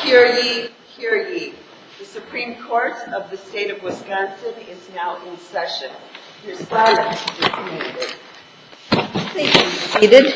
Hear ye, hear ye. The Supreme Court of the State of Wisconsin is now in session. Your silence is needed. Please be seated.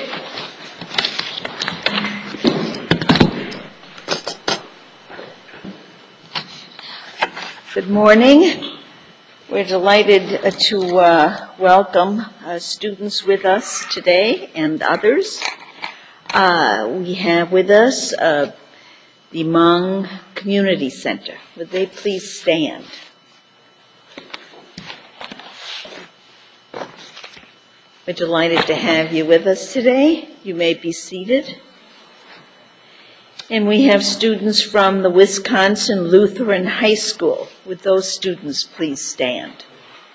Good morning. We're delighted to welcome students with us today and others. We have with us the Hmong Community Center. Would they please stand? We're delighted to have you with us today. You may be seated. And we have students from the Wisconsin Lutheran High School. Would those students please stand?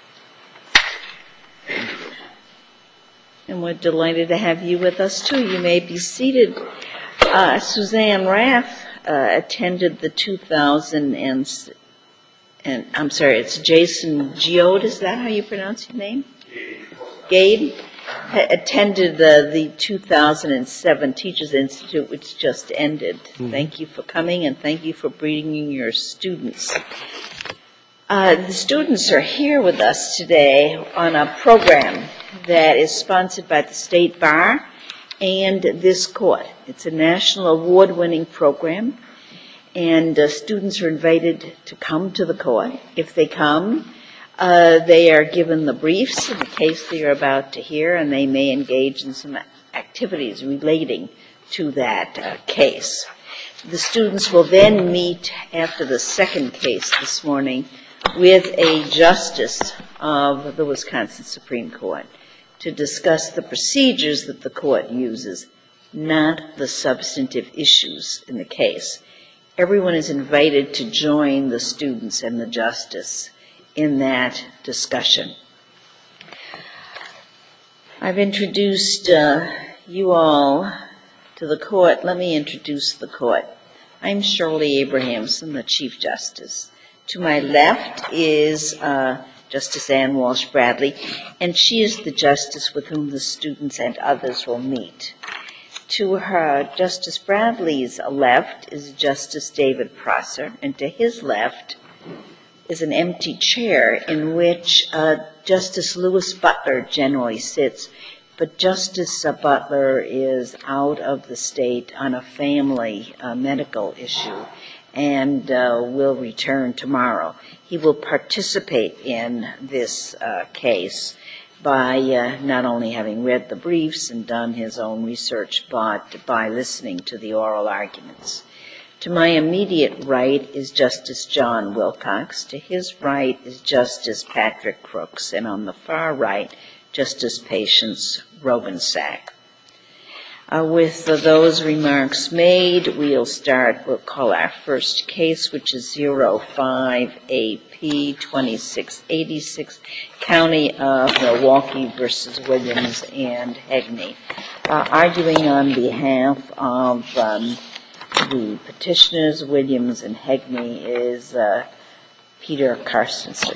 And we're delighted to have you with us too. You may be seated. Suzanne Raff attended the 2000 and I'm sorry, it's Jason Geode, is that how you pronounce your name? Gabe attended the 2007 Teachers Institute, which just ended. Mm-hmm. Thank you for coming, and thank you for bringing your students. The students are here with us today on a program that is sponsored by the State Bar and this court. It's a national award-winning program, and students are invited to come to the court. If they come, they are given the briefs in the case they are about to hear, and they may engage in some activities relating to that case. The students will then meet after the second case this morning with a justice of the Wisconsin Supreme Court to discuss the procedures that the court uses, not the substantive issues in the case. Everyone is invited to join the students and the justice in that discussion. I've introduced you all to the court. Let me introduce the court. I'm Shirley Abrahamson, the Chief Justice. To my left is Justice Ann Walsh Bradley, and she is the justice with whom the students and others will meet. To her, Justice Bradley's left is Justice David Prosser, and to his left is an empty chair in which Justice Louis Butler generally sits, but Justice Butler is out of the state on a family medical issue and will return tomorrow. He will participate in this case by not only having read the briefs and done his own research, but by listening to the oral arguments. To my immediate right is Justice John Wilcox. To his right is Justice Patrick Crooks. And on the far right, Justice Patience Rogensack. With those remarks made, we'll call our first case, which is 05AP 2686, County of Milwaukee versus Williams and Hegney. Arguing on behalf of the petitioners, Williams and Hegney, is Peter Carstensen.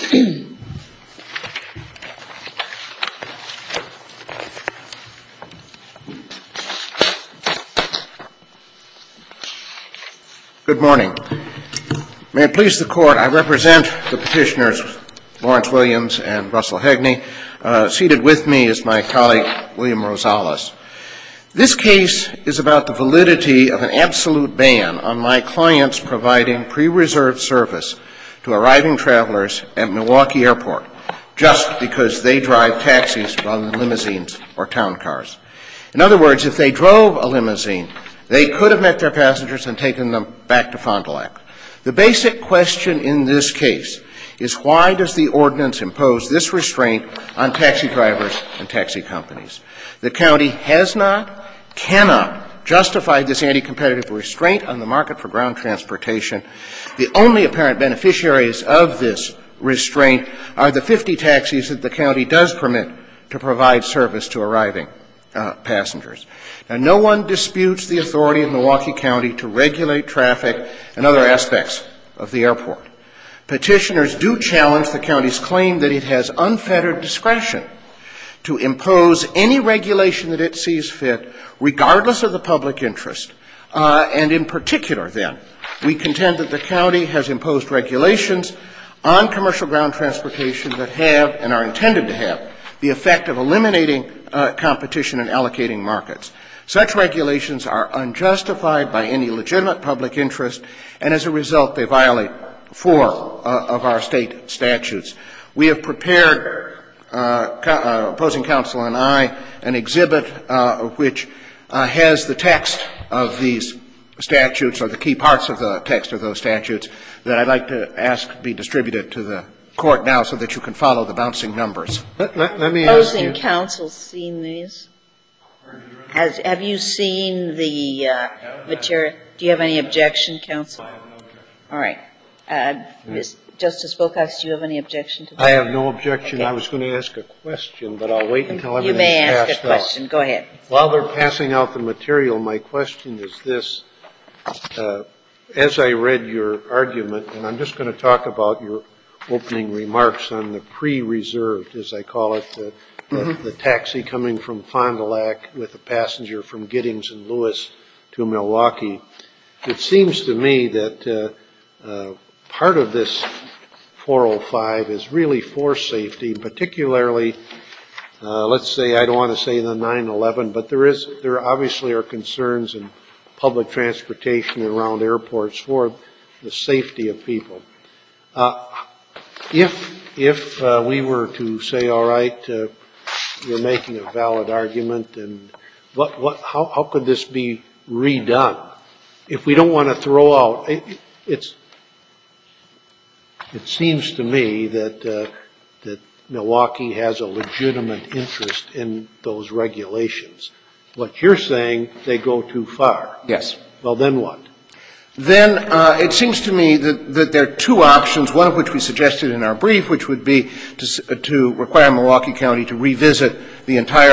Good morning. May it please the court, I represent the petitioners Lawrence Williams and Russell Hegney. Seated with me is my colleague William Rosales. This case is about the validity of an absolute ban on my clients providing pre-reserved service to arriving travelers at Milwaukee Airport just because they drive taxis rather than limousines or town cars. In other words, if they drove a limousine, they could have met their passengers and taken them back to Fond du Lac. The basic question in this case is, why does the ordinance impose this restraint on taxi drivers and taxi companies? The county has not, cannot justify this anti-competitive restraint on the market for ground transportation. The only apparent beneficiaries of this restraint are the 50 taxis that the county does permit to provide service to arriving passengers. Now, no one disputes the authority of Milwaukee County to regulate traffic and other aspects of the airport. Petitioners do challenge the county's claim that it has unfettered discretion to impose any regulation that it sees fit, regardless of the public interest, And in particular, then, we contend that the county has imposed regulations on commercial ground transportation that have and are intended to have the effect of eliminating competition and allocating markets. Such regulations are unjustified by any legitimate public interest, and as a result, they violate 4 of our state statutes. We have prepared, opposing counsel and I, an exhibit which has the text of these statutes, or the key parts of the text of those statutes, that I'd like to ask be distributed to the Court now so that you can follow the bouncing numbers. Let me ask you. Opposing counsel seen these? Have you seen the material? Do you have any objection, counsel? All right. Justice Wilcox, do you have any objection to that? I have no objection. Okay. I was going to ask a question, but I'll wait until everything's You may ask passed a question. out. Go ahead. While they're passing out the material, my question is this. As I read your argument, and I'm just going to talk about your opening remarks on the pre-reserved, as I call it, the taxi coming from Fond du Lac with a passenger from Giddings and Lewis to Milwaukee. It seems to me that part of this 405 is really for safety, particularly, let's say, I don't want to say the 9/11, but there obviously are concerns in public transportation around airports for the safety of people. If we were to say, all right, you're making a valid argument, and how could this be redone? If we don't want to throw out, it seems to me that Milwaukee has a legitimate interest in those regulations. What you're saying, they go too far. Yes. Well, then what? Then it seems to me that there are 2 options, one of which we suggested in our brief, which would be to require Milwaukee County to revisit the entire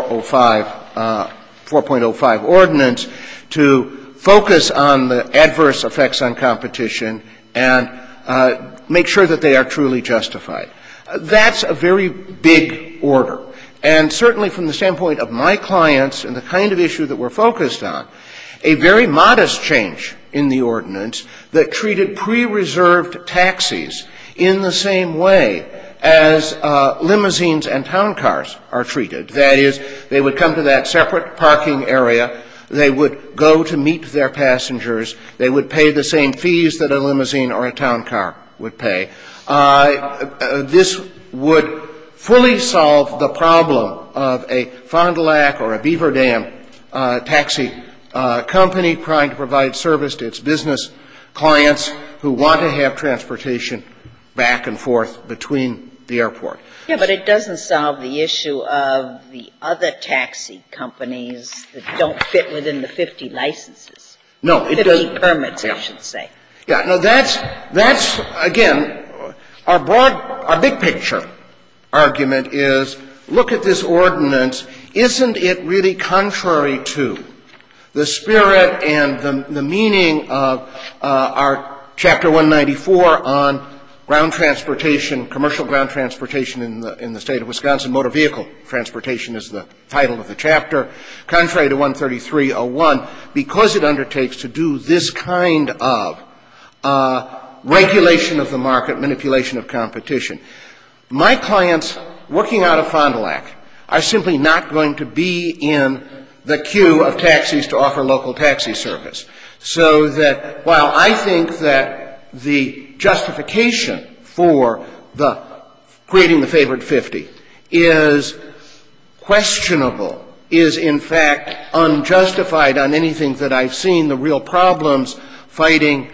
4.05 ordinance to focus on the adverse effects on competition and make sure that they are truly justified. That's a very big order. And certainly from the standpoint of my clients and the kind of issue that we're focused on, a very modest change in the ordinance that treated pre-reserved taxis in the same way as limousines and town cars are treated. That is, they would come to that separate parking area, they would go to meet their passengers, they would pay the same fees that a limousine or a town car would pay. This would fully solve the problem of a Fond du Lac or a Beaver Dam taxi company trying to provide service to its business clients who want to have transportation back and forth between the airport. Yeah, but it doesn't solve the issue of the other taxi companies that don't fit within the 50 licenses. No, it doesn't. 50 permits, I should say. Yeah, no, that's again, our big picture argument is, look at this ordinance. Isn't it really contrary to the spirit and the meaning of our Chapter 194 on ground transportation, commercial ground transportation in the state of Wisconsin? Motor vehicle transportation is the title of the chapter, contrary to 133.01, because it undertakes to do this kind of regulation of the market, manipulation of competition. My clients working out of Fond du Lac are simply not going to be in the queue of taxis to offer local taxi service. So that while I think that the justification for the creating the favored 50 is questionable, is in fact unjustified on anything that I've seen, the real problems fighting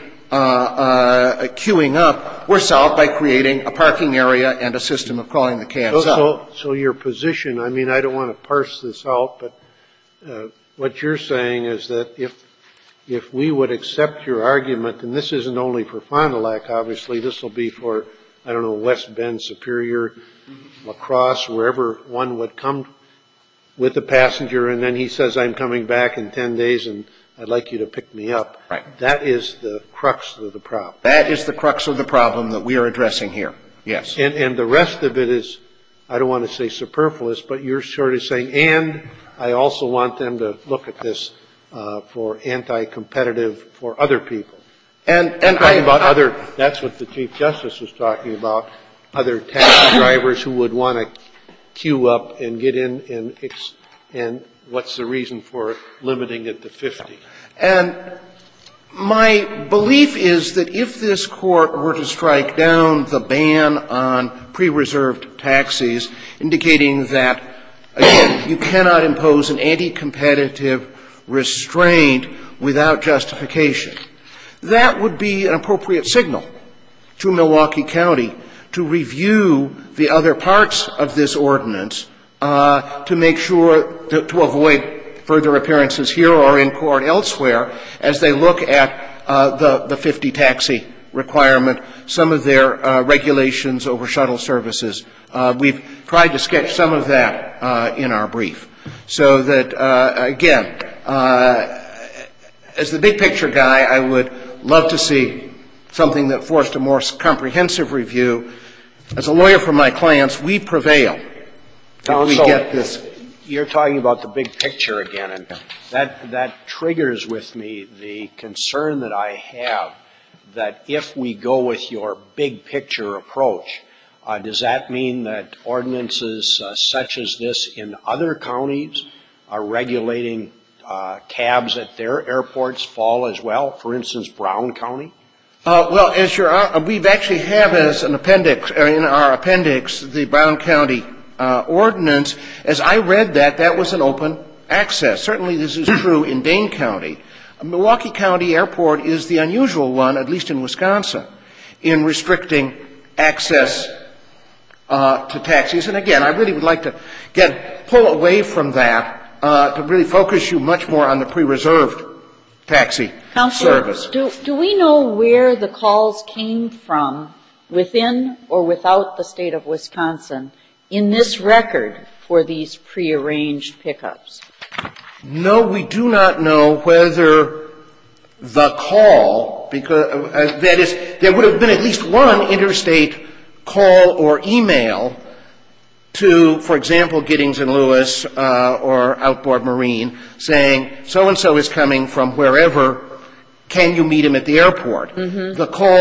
queuing up were solved by creating a parking area and a system of calling the cabs up. So your position, I mean, I don't want to parse this out, but what you're saying is that if we would accept your argument, and this isn't only for Fond du Lac, obviously, this will be for, I don't know, West Bend, Superior, La Crosse, wherever one would come with a passenger, and then he says, I'm coming back in 10 days and I'd like you to pick me up. Right. That is the crux of the problem. That is the crux of the problem that we are addressing here. Yes. And the rest of it is, I don't want to say superfluous, but you're sort of saying, and I also want them to look at this for anti-competitive for other people. And That's what the Chief Justice was talking about, other taxi drivers who would want to queue up and get in, and what's the reason for limiting it to 50? And my belief is that if this Court were to strike down the ban on pre-reserved taxis, indicating that, again, you cannot impose an anti-competitive restraint without justification, that would be an appropriate signal to Milwaukee County to review the other parts of this ordinance to make sure to avoid further appearances here or in court elsewhere as they look at the 50 taxi requirement, some of their regulations over shuttle services. We've tried to sketch some of that in our brief. So that, again, as the big picture guy, I would love to see something that forced a more comprehensive review. As a lawyer for my clients, we prevail if we get this. You're talking about the big picture again, and that triggers with me the concern that I have that if we go with your big picture approach, does that mean that ordinances such as this in other counties are regulating cabs at their airports fall as well? For instance, Brown County? Well, as we've actually have as an appendix, in our appendix, the Brown County ordinance. As I read that, that was an open access. Certainly this is true in Dane County. Milwaukee County Airport is the unusual one, at least in Wisconsin, in restricting access to taxis. And again, I really would like to pull away from that to really focus you much more on the pre-reserved taxi service. Do we know where the calls came from, within or without the state of Wisconsin, in this record for these prearranged pickups? No, we do not know whether the call, because that is, there would have been at least one interstate call or email to, for example, Giddings and Lewis or Outboard Marine saying, so-and-so is coming from wherever, can you meet him at the airport? Mm-hmm.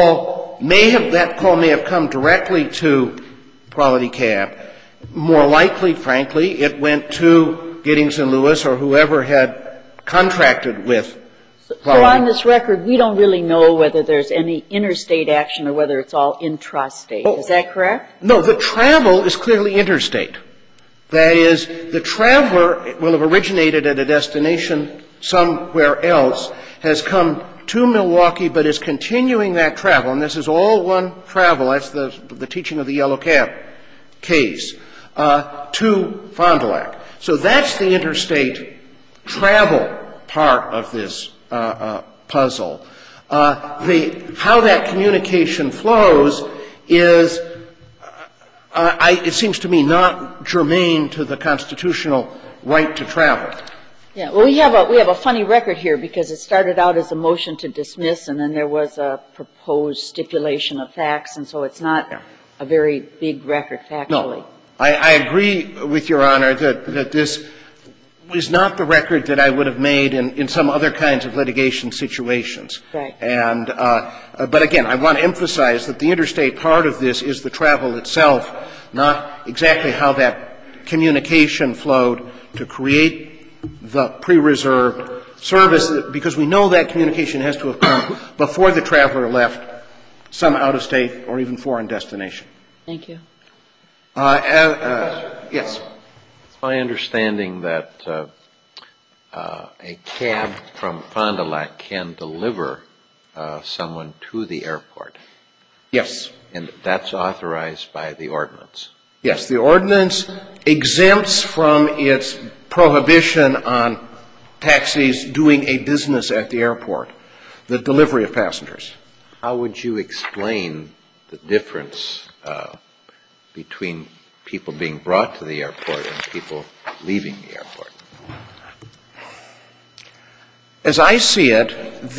That call may have come directly to Quality Cab. More likely, frankly, it went to Giddings and Lewis or whoever had contracted with Quality. So on this record, we don't really know whether there's any interstate action or whether it's all intrastate. Is that correct? No, the travel is clearly interstate. That is, the traveler will have originated at a destination somewhere else, has come to Milwaukee, but is continuing that travel, and this is all one travel, that's the teaching of the Yellow Cab case, to Fond du Lac. So that's the interstate travel part of this puzzle. How that communication flows is, it seems to me, not germane to the constitutional right to travel. Yeah, well, we have a funny record here because it started out as a motion to dismiss, and then there was a proposed stipulation of facts, and so it's not a very big record factually. No, I agree with Your Honor that this is not the record that I would have made in some other kinds of litigation situations. Right. And but again, I want to emphasize that the interstate part of this is the travel itself, not exactly how that communication flowed to create the pre-reserved service, because we know that communication has to have come before the traveler left some out-of-state or even foreign destination. Thank you. Yes. It's my understanding that a cab from Fond du Lac can deliver someone to the airport. Yes. And that's authorized by the ordinance. Yes, the ordinance exempts from its prohibition on taxis doing a business at the airport, the delivery of passengers. How would you explain the difference between people being brought to the airport and people leaving the airport? As I see it,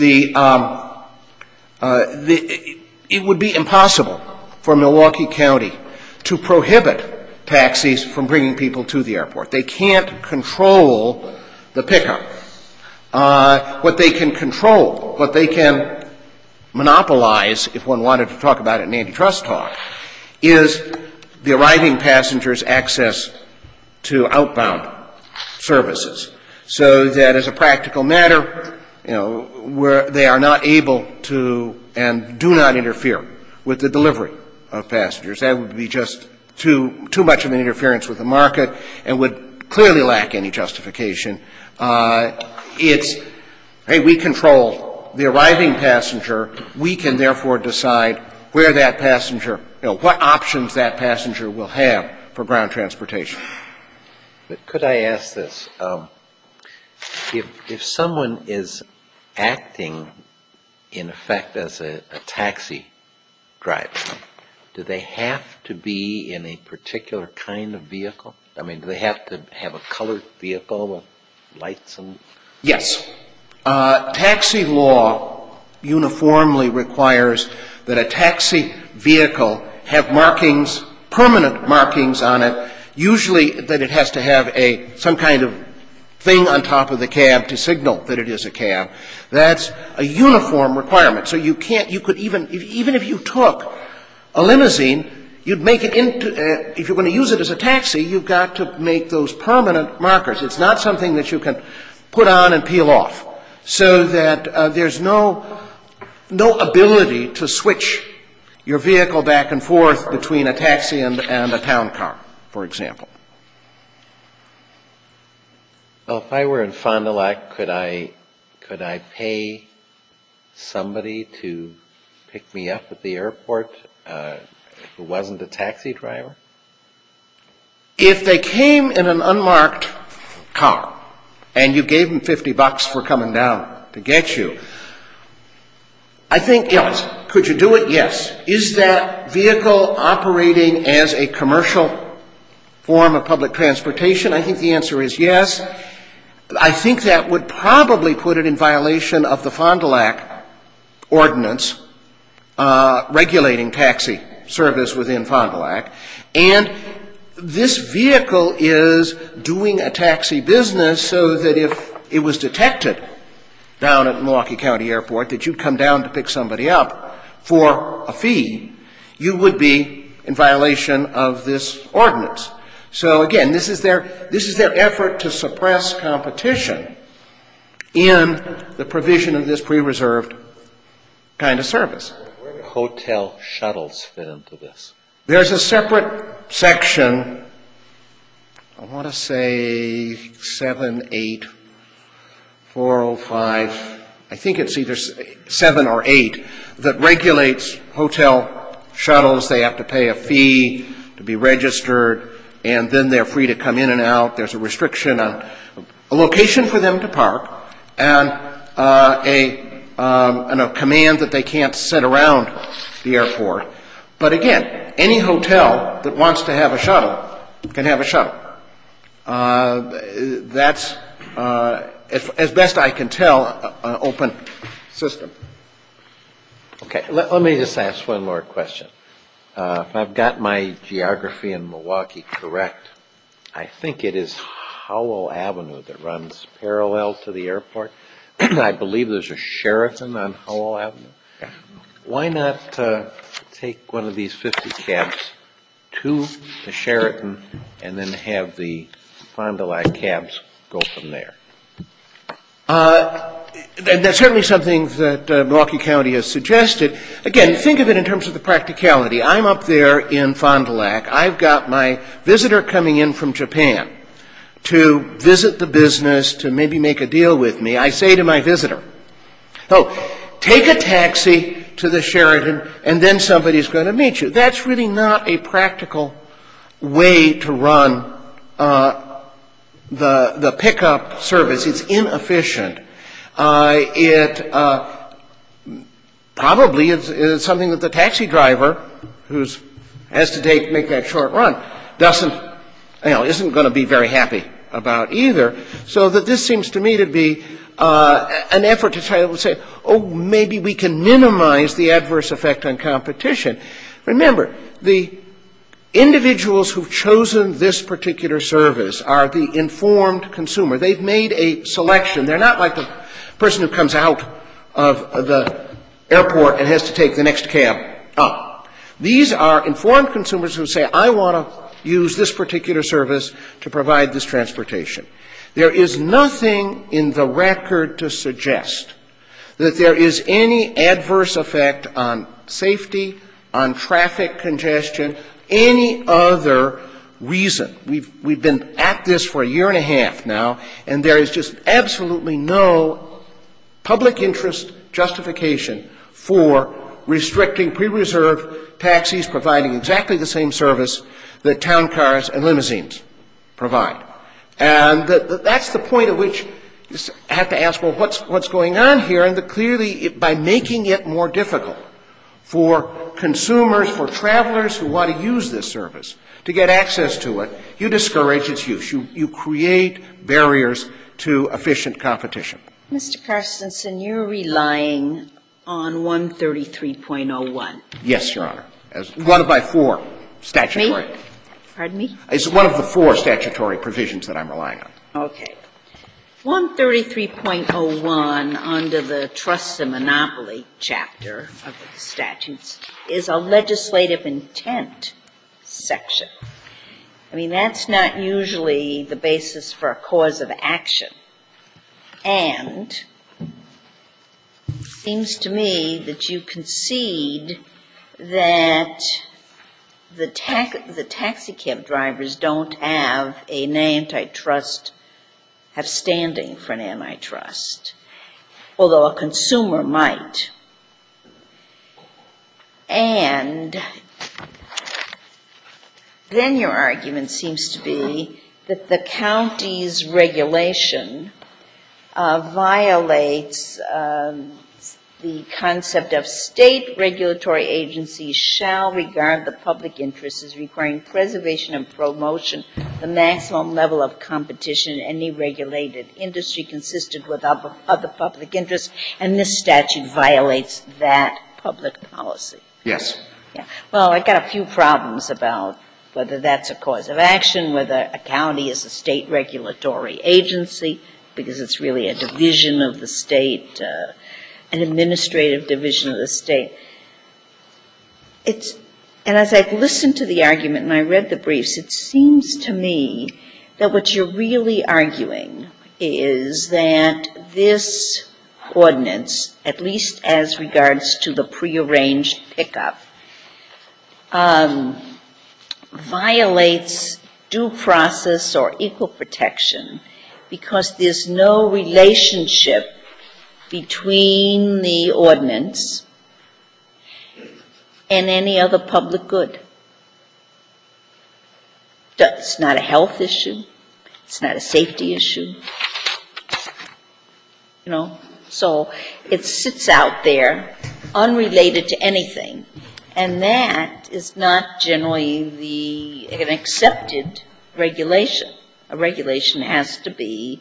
it would be impossible for Milwaukee County to prohibit taxis from bringing people to the airport. They can't control the pickup. What they can control, what they can monopolize, if one wanted to talk about it in antitrust talk, is the arriving passengers' access to outbound services, so that as a practical matter, where they are not able to and do not interfere with the delivery of passengers. That would be just too much of an interference with the market and would clearly lack any justification. It's, hey, we control the arriving passenger. We can therefore decide where that passenger, what options that passenger will have for ground transportation. But could I ask this? If someone is acting, in effect, as a taxi driver, do they have to be in a particular kind of vehicle? I mean, do they have to have a colored vehicle with lights and... Yes. Taxi law uniformly requires that a taxi vehicle have markings, permanent markings on it, usually that it has to have some kind of thing on top of the cab to signal that it is a cab. That's a uniform requirement. So you could even if you took a limousine, you'd make it into, if you're going to use it as a taxi, you've got to make those permanent markers. It's not something that you can put on and peel off, so that there's no ability to switch your vehicle back and forth between a taxi and a town car, for example. Well, if I were in Fond du Lac, could I pay somebody to pick me up at the airport who wasn't a taxi driver? If they came in an unmarked car and you gave them $50 for coming down to get you, I think, yes. Could you do it? Yes. Is that vehicle operating as a commercial form of public transportation? I think the answer is yes. I think that would probably put it in violation of the Fond du Lac ordinance regulating taxi service within Fond du Lac. And this vehicle is doing a taxi business so that if it was detected down at Milwaukee County Airport that you'd come down to pick somebody up for a fee, you would be in violation of this ordinance. So again, this is their effort to suppress competition in the provision of this pre-reserved kind of service. Where do hotel shuttles fit into this? There's a separate section, I want to say 7, 8, 405, I think it's either 7 or 8, that regulates hotel shuttles. They have to pay a fee to be registered, and then they're free to come in and out. There's a restriction on a location for them to park and a command that they can't sit around the airport. But again, any hotel that wants to have a shuttle can have a shuttle. That's, as best I can tell, an open system. Okay, let me just ask one more question. If I've got my geography in Milwaukee correct, I think it is Howell Avenue that runs parallel to the airport. I believe there's a Sheraton on Howell Avenue. Yeah. Why not take one of these 50 cabs to the Sheraton and then have the Fond du Lac cabs go from there? That's certainly something that Milwaukee County has suggested. Again, think of it in terms of the practicality. I'm up there in Fond du Lac. I've got my visitor coming in from Japan to visit the business, to maybe make a deal with me. I say to my visitor, take a taxi to the Sheraton and then somebody's going to meet you. That's really not a practical way to run the pickup service. It's inefficient. It probably is something that the taxi driver who has to make that short run isn't going to be very happy about either. So that this seems to me to be an effort to try to say, maybe we can minimize the adverse effect on competition. Remember, the individuals who've chosen this particular service are the informed consumer. They've made a selection. They're not like person who comes out of the airport and has to take the next cab up. These are informed consumers who say, I want to use this particular service to provide this transportation. There is nothing in the record to suggest that there is any adverse effect on safety, on traffic congestion, any other reason. We've been at this for a year and a half now, and there is just absolutely no public interest justification for restricting pre-reserved taxis providing exactly the same service that town cars and limousines provide. And that's the point at which you have to ask, well, what's going on here? And clearly, by making it more difficult for consumers, for travelers who want to use this service, to get access to it, you discourage its use. You create barriers to efficient competition. Mr. Carstensen, you're relying on 133.01. Yes, Your Honor, as one of my 4 statutory. Me? Pardon me? It's one of the 4 statutory provisions that I'm relying on. Okay. 133.01 under the Trusts and Monopoly chapter of the statutes is a legislative intent section. I mean, that's not usually the basis for a cause of action. And it seems to me that you concede that the taxi cab drivers don't have an antitrust, have standing for an antitrust, although a consumer might. And then your argument seems to be that the county's regulation violates the concept of state regulatory agencies shall regard the public interest as requiring preservation and promotion, the maximum level of competition in any regulated industry consistent with other public interests, and this statute violates that public policy. Yes. Yeah. Well, I got a few problems about whether that's a cause of action, whether a county is a state regulatory agency, because it's really a division of the state, an administrative division of the state. And as I've listened to the argument and I read the briefs, it seems to me that what you're really arguing is that this ordinance, at least as regards to the prearranged pickup, violates due process or equal protection because there's no relationship between the ordinance and any other public good. It's not a health issue. It's not a safety issue. You know, so it sits out there unrelated to anything. And that is not generally an accepted regulation. A regulation has to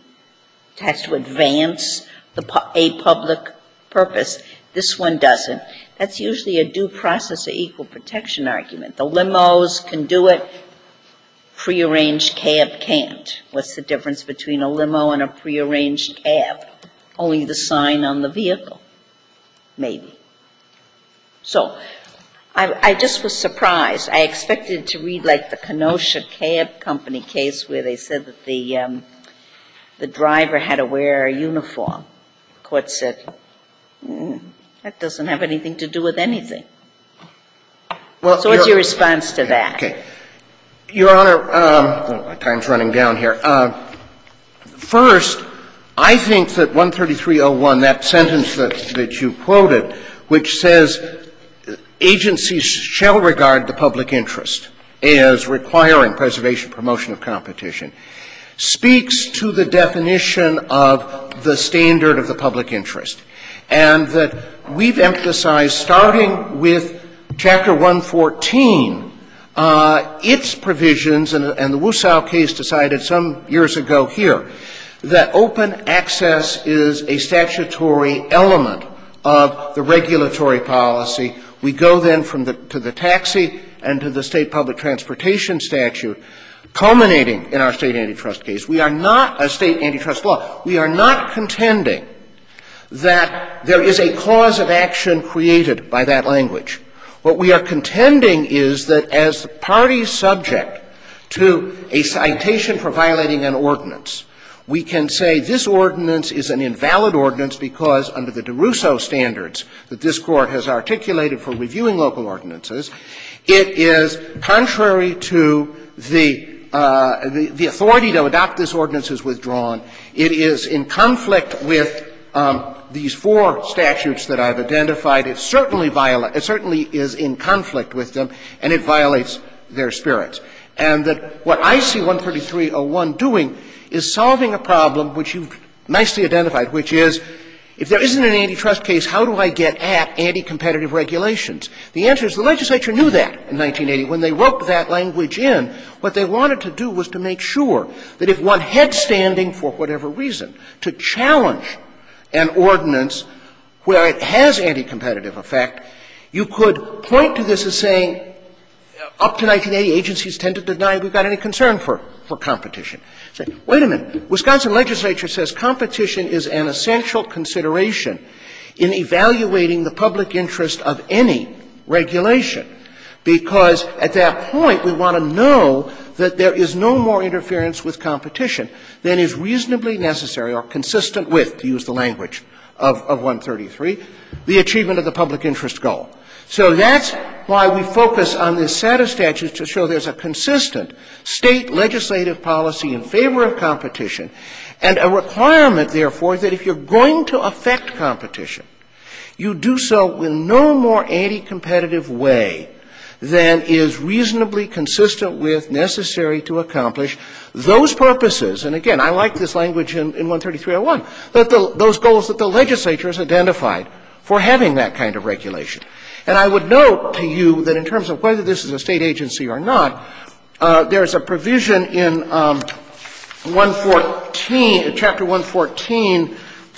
advance a public purpose. This one doesn't. That's usually a due process or equal protection argument. The limos can do it. Prearranged cab can't. What's the difference between a limo and a prearranged cab? Only the sign on the vehicle, maybe. So I just was surprised. I expected to read like the Kenosha Cab Company case where they said that the driver had to wear a uniform. The court said, that doesn't have anything to do with anything. Well, so what's your response to that? Okay. Your Honor, my time's running down here. First, I think that 133.01, that sentence that you quoted, which says agencies shall regard the public interest as requiring preservation, promotion of competition, speaks to the definition of the standard of the public interest. And that we've emphasized, starting with Chapter 114, its provisions, and the Wusau case decided some years ago here, that open access is a statutory element of the regulatory policy. We go then to the taxi and to the state public transportation statute, culminating in our state antitrust case. We are not a state antitrust law. We are not contending that there is a cause of action created by that language. What we are contending is that as the party subject to a citation for violating an ordinance, we can say this ordinance is an invalid ordinance because under the DeRusso standards that this Court has articulated for reviewing local ordinances, it is contrary to the authority to adopt this ordinance is withdrawn. It is in conflict with these four statutes that I've identified. It certainly is in conflict with them, and it violates their spirits. And that what I see 133.01 doing is solving a problem which you've nicely identified, which is, if there isn't an antitrust case, how do I get at anti-competitive regulations? The answer is the legislature knew that in 1980. When they wrote that language in, what they wanted to do was to make sure that if one had standing for whatever reason to challenge an ordinance where it has anti-competitive effect, you could point to this as saying, up to 1980, agencies tended to deny we've got any concern for competition. Say, wait a minute. Wisconsin legislature says competition is an essential consideration in evaluating the public interest of any regulation, because at that point we want to know that there is no more interference with competition than is reasonably necessary or consistent with, to use the language of 133, the achievement of the public interest goal. So that's why we focus on this set of statutes to show there's a consistent state legislative policy in favor of competition and a requirement, therefore, that if you're going to affect competition, you do so in no more anti-competitive way than is reasonably consistent with, necessary to accomplish those purposes. And again, I like this language in 133.01, that those goals that the legislature has identified for having that kind of regulation. And I would note to you that in terms of whether this is a state agency or not, there's a provision in 114, chapter 114,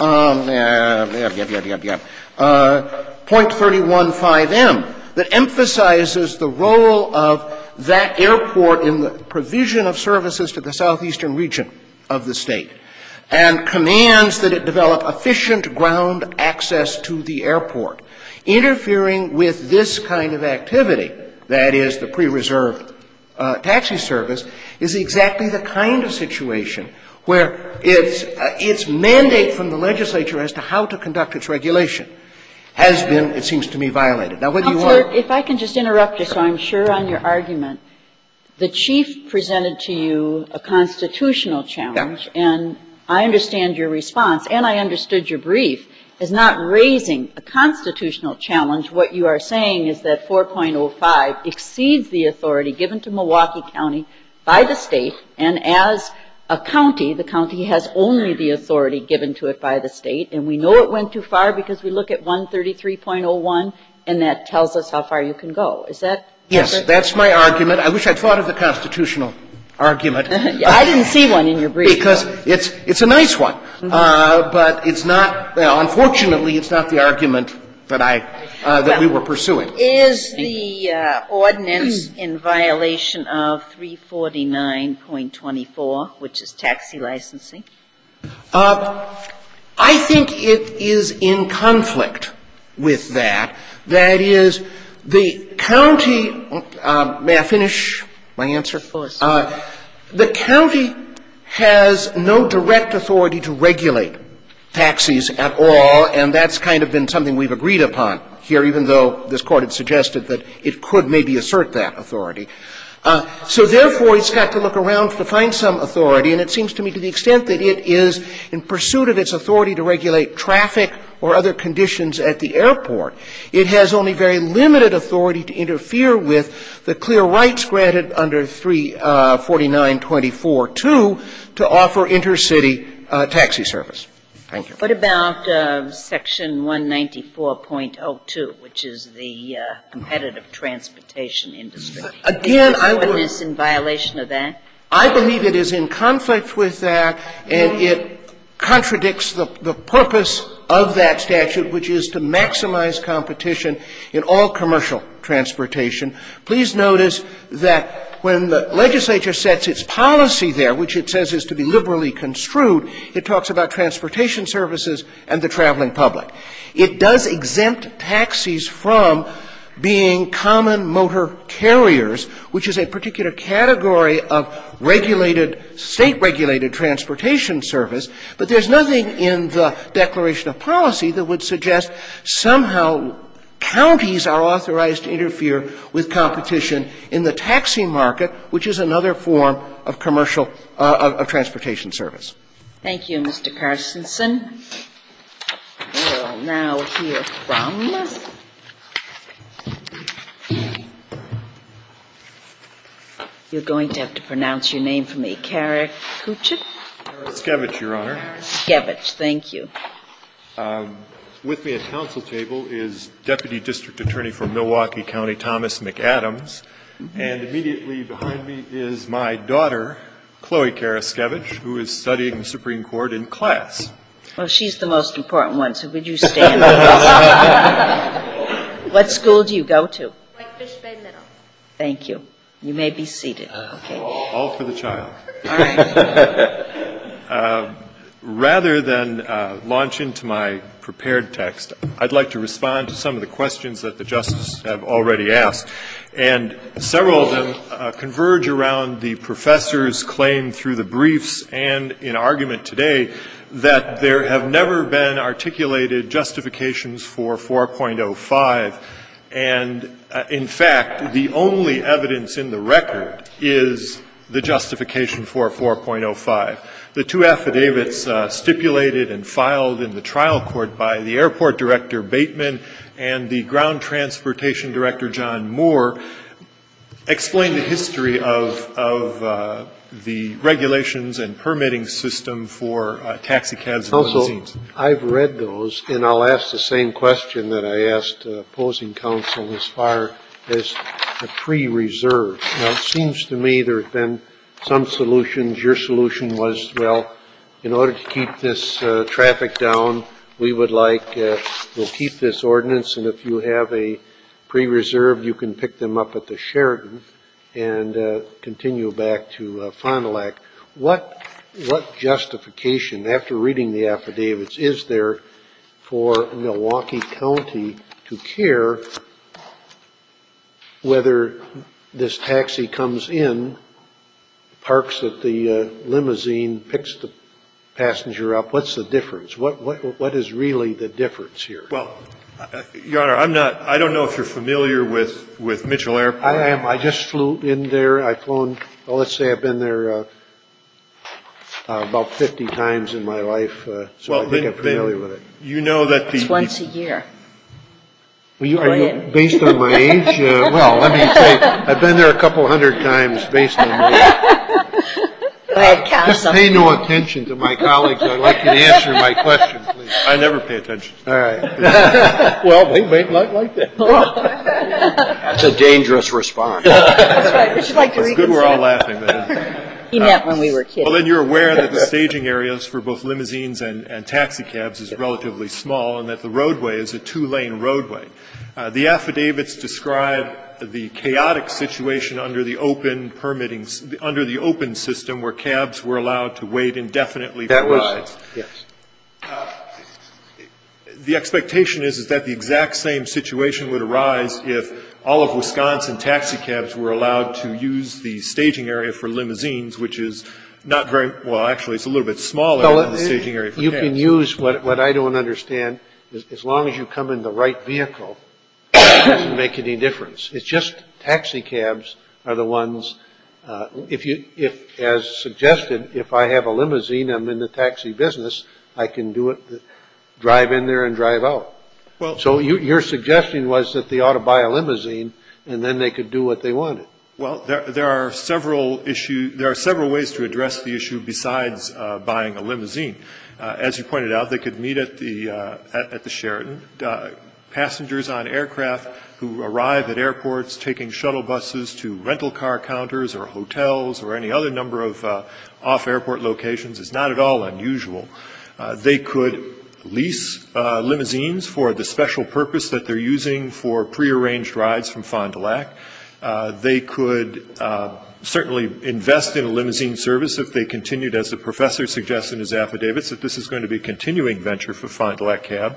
.315M, that emphasizes the role of that airport in the provision of services to the southeastern region of the state, and commands that it develop efficient ground access to the airport. Interfering with this kind of activity, that is, the pre-reserved taxi service, is exactly the kind of situation where its mandate from the legislature as to how to conduct its regulation has been, it seems to me, violated. Now, whether you want to... If I can just interrupt you so I'm sure on your argument. The Chief presented to you a constitutional challenge, and I understand your response, and I understood your brief, as not raising a constitutional challenge. What you are saying is that 4.05 exceeds the authority given to Milwaukee County by the state, and as a county, the county has only the authority given to it by the state, and we know it went too far because we look at 133.01, and that tells us how far you can go. Is that Yes, correct? That's my argument. I wish I'd thought of the constitutional argument. I didn't see one in your brief. Because it's a nice one. But it's not, well, unfortunately, it's not the argument that that we were pursuing. Is the ordinance in violation of 349.24, which is taxi licensing? I think it is in conflict with that. That is, the county, may I finish my answer? Of course. The county has no direct authority to regulate taxis at all, and that's kind of been something we've agreed upon here, even though this Court had suggested that it could maybe assert that authority. So therefore, it's got to look around to find some authority, and it seems to me to the extent that it is in pursuit of its authority to regulate traffic or other conditions at the airport, it has only very limited authority to interfere with the clear rights granted under 349.24.2 to offer intercity taxi service. Thank you. What about Section 194.02, which is the competitive transportation industry? Again, is this ordinance in violation of that? I believe it is in conflict with that, and it contradicts the purpose of that statute, which is to maximize competition in all commercial transportation, please notice that when the legislature sets its policy there, which it says is to be liberally construed, it talks about transportation services and the traveling public. It does exempt taxis from being common motor carriers, which is a particular category of state-regulated transportation service, but there's nothing in the declaration of policy that would suggest somehow counties are authorized to interfere with competition in the taxi market, which is another form of commercial, of transportation service. Thank you, Mr. Carstensen. We'll now hear from you're going to have to pronounce your name for me. Karakuchik? Skevich, Your Honor. Skevich, thank you. With me at council table is Deputy District Attorney for Milwaukee County, Thomas McAdams. And immediately behind me is my daughter, Chloe Karaskevich, who is studying the Supreme Court in class. Well, she's the most important one, so would you stand? What school do you go to? Whitefish Bay Middle. Thank you. You may be seated. Okay. All for the child. All right. Rather than launch into my prepared text, I'd like to respond to some of the questions that the justices have already asked. And several of them converge around the professor's claim through the briefs and in argument today that there have never been articulated justifications for 4.05. And in fact, the only evidence in the record is the justification for 4.05. The two affidavits stipulated and filed in the trial court by the airport director, Bateman, and the ground transportation director, John Moore, explain the history of the regulations and permitting system for taxi cabs and limousines. I've read those, and I'll ask the same question that I asked opposing counsel as far as the pre-reserve. Now, it seems to me there have been some solutions. Your solution was, well, in order to keep this traffic down, we would like, we'll keep this ordinance, and if you have a pre-reserve, you can pick them up at the Sheraton and continue back to Fond du Lac. What justification, after reading the affidavits, is there for Milwaukee County to care whether this taxi comes in, parks at the limousine, picks the passenger up? What's the difference? What is really the difference here? Well, Your Honor, I don't know if you're familiar with Mitchell Airport. I am. I just flew in there. I've flown, well, let's say I've been there about 50 times in my life, so I think I'm familiar with it. You know that It's once a year. Are you based on my age? Well, let me say, I've been there a couple hundred times based on my age. Go ahead, counsel. Just pay no attention to my colleagues. I'd like you to answer my question, please. I never pay attention. All right. Well, they might like that. That's a dangerous response. That's right. We should like to It's good we're all laughing. That is. He meant when we were kids. Well, then you're aware that the staging areas for both limousines and taxi cabs is relatively small and that the roadway is a two-lane roadway. The affidavits describe the chaotic situation under the open permitting, under the open system where cabs were allowed to wait indefinitely for rides. Yes. The expectation is that the exact same situation would arise if all of Wisconsin taxi cabs were allowed to use the staging area for limousines, which is not very, well, actually it's a little bit smaller than the staging area for cabs. You can use what I don't understand is as long as you come in the right vehicle, it doesn't make any difference. It's just taxi cabs are the ones, if as suggested, if I have a limousine, I'm in the taxi business, I can do it, drive in there and drive out. Well, so your suggestion was that they ought to buy a limousine and then they could do what they wanted. Well, there are several ways to address the issue besides buying a limousine. As you pointed out, they could meet at the Sheraton. Passengers on aircraft who arrive at airports taking shuttle buses to rental car counters or hotels or any other number of off-airport locations is not at all unusual. They could lease limousines for the special purpose that they're using for prearranged rides from Fond du Lac. They could certainly invest in a limousine service if they continued, as the professor suggests in his affidavits, that this is going to be a continuing venture for Fond du Lac Cab.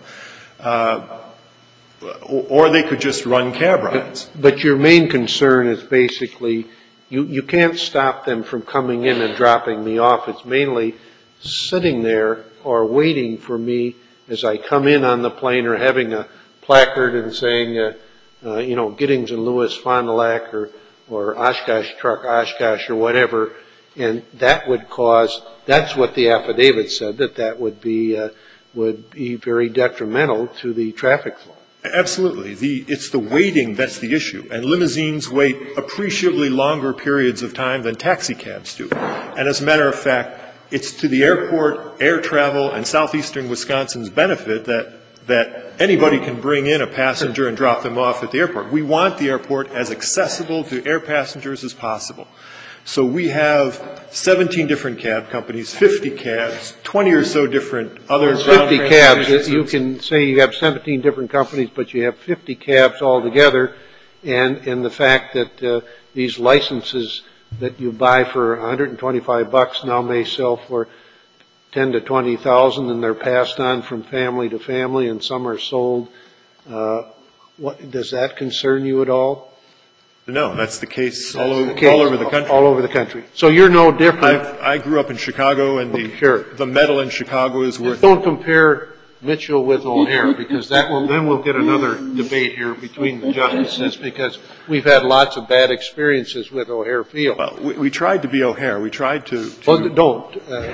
Or they could just run cab rides. But your main concern is basically you can't stop them from coming in and dropping me off. It's mainly sitting there or waiting for me as I come in on the plane, or having a placard and saying, Giddings and Lewis, Fond du Lac, or Oshkosh Truck, Oshkosh, or whatever. And that would cause, that's what the affidavit said, that would be very detrimental to the traffic flow. Absolutely. It's the waiting that's the issue. And limousines wait appreciably longer periods of time than taxi cabs do. And as a matter of fact, it's to the airport, air travel, and southeastern Wisconsin's benefit that anybody can bring in a passenger and drop them off at the airport. We want the airport as accessible to air passengers as possible. So we have 17 different cab companies, 50 cabs, 20 or so different other ground 50 cabs. You can say you have 17 different companies, but you have 50 cabs altogether. And the fact that these licenses that you buy for $125 now may sell for $10,000 to $20,000, and they're passed on from family to family, and some are sold. Does that concern you at all? No, that's the case all over the country. All over the country. So you're no different. I grew up in Chicago, and the metal in Chicago is worth. Don't compare Mitchell with O'Hare, because then we'll get another debate here between the justices, because we've had lots of bad experiences with O'Hare Field. Well, we tried to be O'Hare. We tried to well, don't.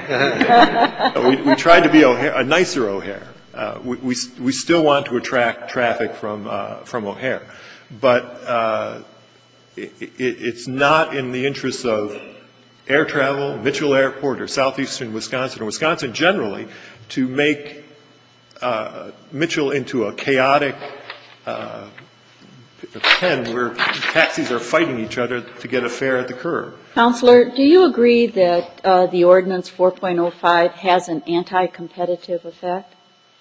We tried to be O'Hare, a nicer O'Hare. We still want to attract traffic from O'Hare, but it's not in the interests of air travel, Mitchell Airport, or southeastern Wisconsin, or Wisconsin generally, to make Mitchell into a chaotic pen where taxis are fighting each other to get a fare at the curb. Counselor, do you agree that the Ordinance 4.05 has an anti-competitive effect?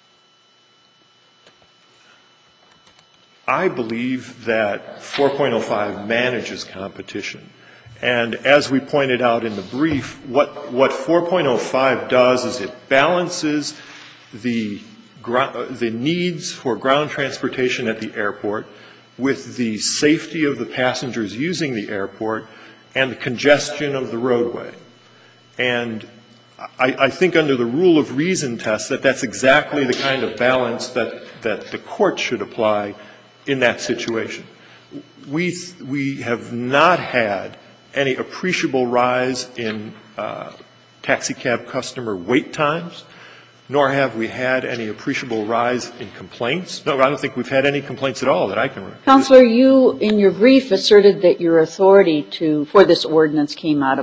I believe that 4.05 manages competition. And as we pointed out in the brief, what 4.05 does is it balances the needs for ground transportation at the airport with the safety of the passengers using the airport and the congestion of the roadway. And I think under the rule of reason test that's exactly the kind of balance that the court should apply in that situation. We have not had any appreciable rise in taxi cab customer wait times, nor have we had any appreciable rise in complaints. No, I don't think we've had any complaints at all that I can remember. Counselor, you, in your brief, asserted that your authority for this ordinance came out of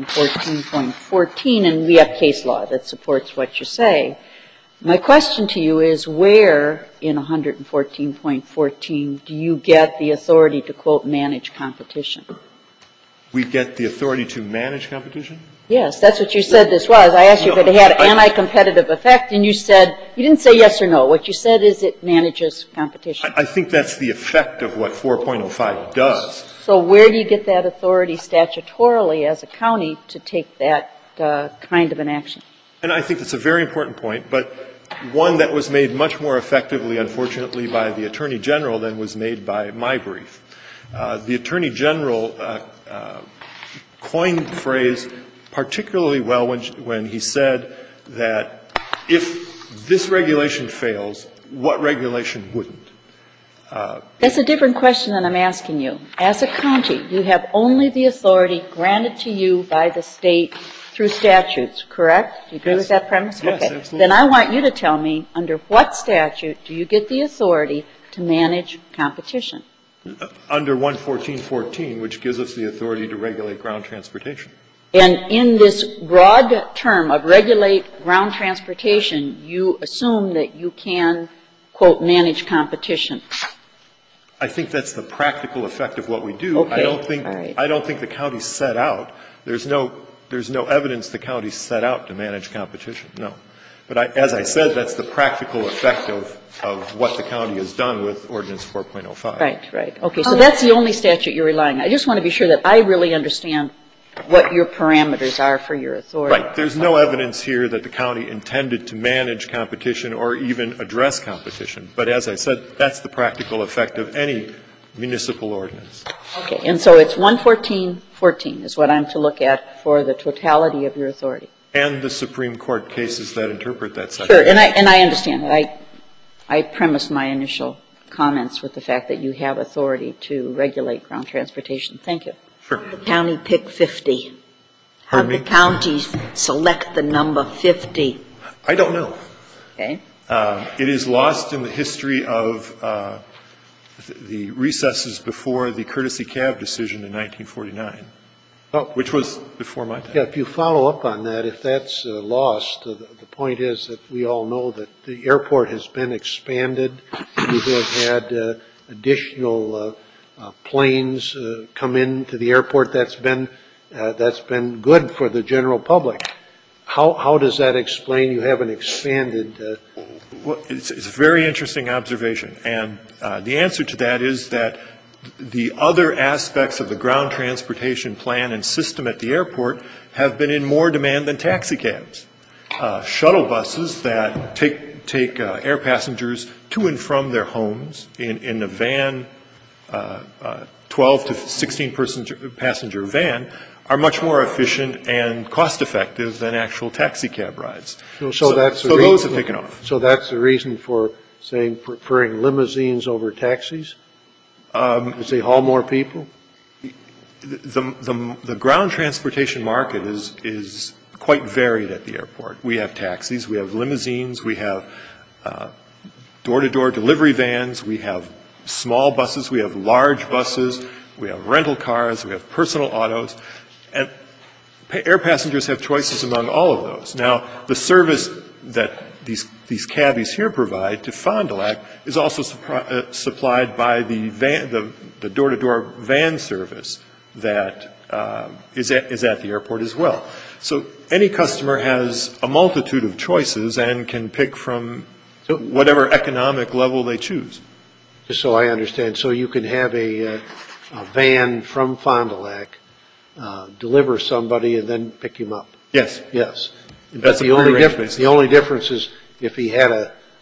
114.14, and we have case law that supports what you say. My question to you is, where in 114.14 do you get the authority to, quote, manage competition? We get the authority to manage competition? Yes, that's what you said this was. I asked you if it had anti-competitive effect, and you didn't say yes or no. What you said is it manages competition. I think that's the effect of what 4.05 does. So where do you get that authority statutorily as a county to take that kind of an action? And I think that's a very important point, but one that was made much more effectively, unfortunately, by the Attorney General than was made by my brief. The Attorney General coined the phrase particularly well when he said that if this regulation fails, what regulation wouldn't? That's a different question than I'm asking you. As a county, you have only the authority granted to you by the state through statutes, correct? Do you agree with that premise? Yes, okay. Absolutely. Then I want you to tell me, under what statute do you get the authority to manage competition? Under 114.14, which gives us the authority to regulate ground transportation. And in this broad term of regulate ground transportation, you assume that you can, quote, manage competition. I think that's the practical effect of what we do. Okay. I don't think the county set out. There's no evidence the county set out to manage competition. No. But as I said, that's the practical effect of what the county has done with Ordinance 4.05. Right. Okay, so that's the only statute you're relying on. I just want to be sure that I really understand what your parameters are for your authority. Right. There's no evidence here that the county intended to manage competition or even address competition. But as I said, that's the practical effect of any municipal ordinance. Okay, and so it's 114.14 is what I'm to look at for the totality of your authority. And the Supreme Court cases that interpret that section. Sure, and I understand that. I premised my initial comments with the fact that you have authority to regulate ground transportation. Thank you. Sure. The county pick 50. How Pardon did me? the county select the number 50? I don't know. Okay. It is lost in the history of the recesses before the courtesy cab decision in 1949, which was before my time. Yeah, if you follow up on that, if that's lost, the point is that we all know that the airport has been expanded. We have had additional planes come into the airport. That's been good for the general public. How does that explain you haven't expanded? Well, it's a very interesting observation, and the answer to that is that the other aspects of the ground transportation plan and system at the airport have been in more demand than taxi cabs. Shuttle buses that take air passengers to and from their homes in a van, 12 to 16 passenger van, are much more efficient and cost effective than actual taxi cab rides. So those have taken off. So that's the reason for saying preferring limousines over taxis? Because they haul more people? The ground transportation market is quite varied at the airport. We have taxis, we have limousines, we have door-to-door delivery vans, we have small buses, we have large buses, we have rental cars, we have personal autos, and air passengers have choices among all of those. Now, the service that these cabbies here provide to Fond du Lac is also supplied by the door-to-door van service that is at the airport as well. So any customer has a multitude of choices and can pick from whatever economic level they choose. Just so I understand, so you can have a van from Fond du Lac, deliver somebody, and then pick him up? Yes. Yes. That's the only difference is if he had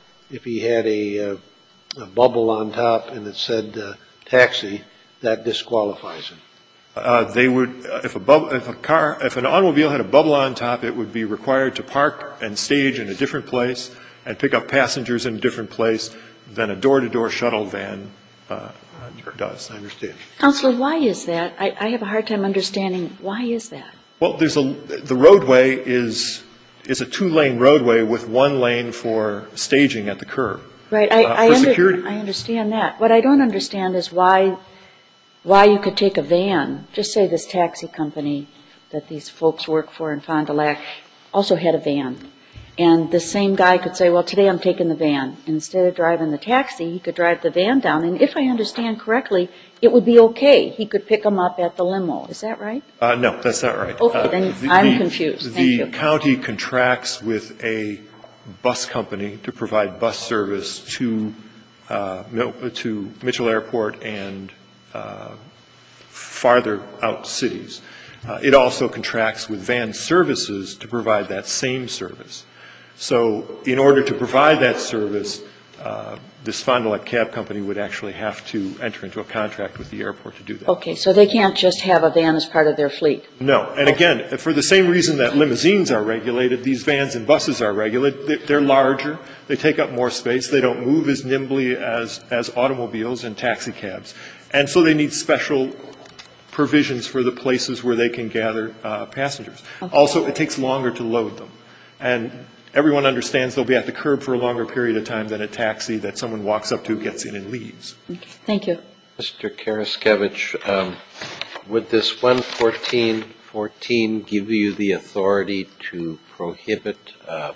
a bubble on top and it said taxi, that disqualifies him. They would, if an automobile had a bubble on top, it would be required to park and stage in a different place and pick up passengers in a different place than a door-to-door shuttle van does. I understand. Counselor, why is that? I have a hard time understanding why is that? Well, the roadway is a two-lane roadway with one lane for staging at the curb. Right. I understand that. What I don't understand is why you could take a van, just say this taxi company that these folks work for in Fond du Lac also had a van. And the same guy could say, well, today I'm taking the van. Instead of driving the taxi, he could drive the van down. And if I understand correctly, it would be okay. He could pick them up at the limo. Is that right? No, that's not right. Okay, then I'm confused. Thank you. The county contracts with a bus company to provide bus service to Mitchell Airport and farther out cities. It also contracts with van services to provide that same service. So in order to provide that service, this Fond du Lac cab company would actually have to enter into a contract with the airport to do that. Okay, so they can't just have a van as part of their fleet. No. And again, for the same reason that limousines are regulated, these vans and buses are regulated. They're larger. They take up more space. They don't move as nimbly as automobiles and taxi cabs. And so they need special provisions for the places where they can gather passengers. Okay. Also, it takes longer to load them. And everyone understands they'll be at the curb for a longer period of time than a taxi that someone walks up to, gets in, and leaves. Okay. Thank you. Mr. Karaskevich, would this 114.14 give you the authority to prohibit a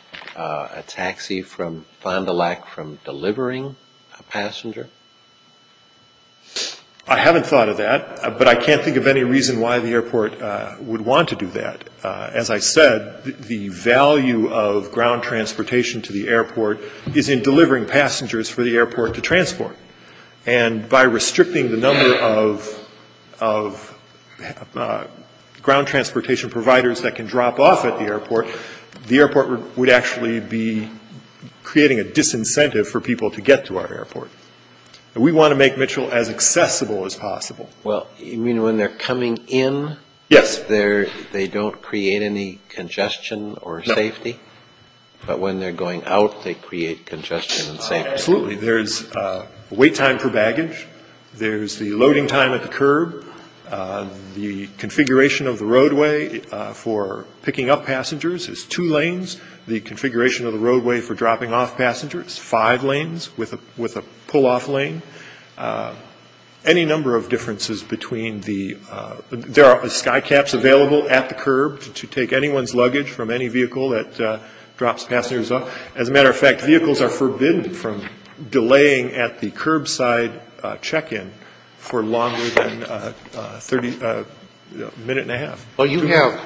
taxi from Fond du Lac from delivering a passenger? I haven't thought of that, but I can't think of any reason why the airport would want to do that. As I said, the value of ground transportation to the airport is in delivering passengers for the airport to transport. And by restricting the number of ground transportation providers that can drop off at the airport would actually be creating a disincentive for people to get to our airport. And we want to make Mitchell as accessible as possible. Well, you mean when they're coming in? Yes. They don't create any congestion or safety? But when they're going out, they create congestion and safety? Absolutely. There's wait time for baggage. There's the loading time at the curb. The configuration of the roadway for picking up passengers is 2 lanes. The configuration of the roadway for dropping off passengers, 5 lanes with a pull-off lane. Any number of differences between there are sky caps available at the curb to take anyone's luggage from any vehicle that drops passengers off. As a matter of fact, vehicles are forbidden from delaying at the curbside check-in for longer than 30 minute and a half. Well, you have,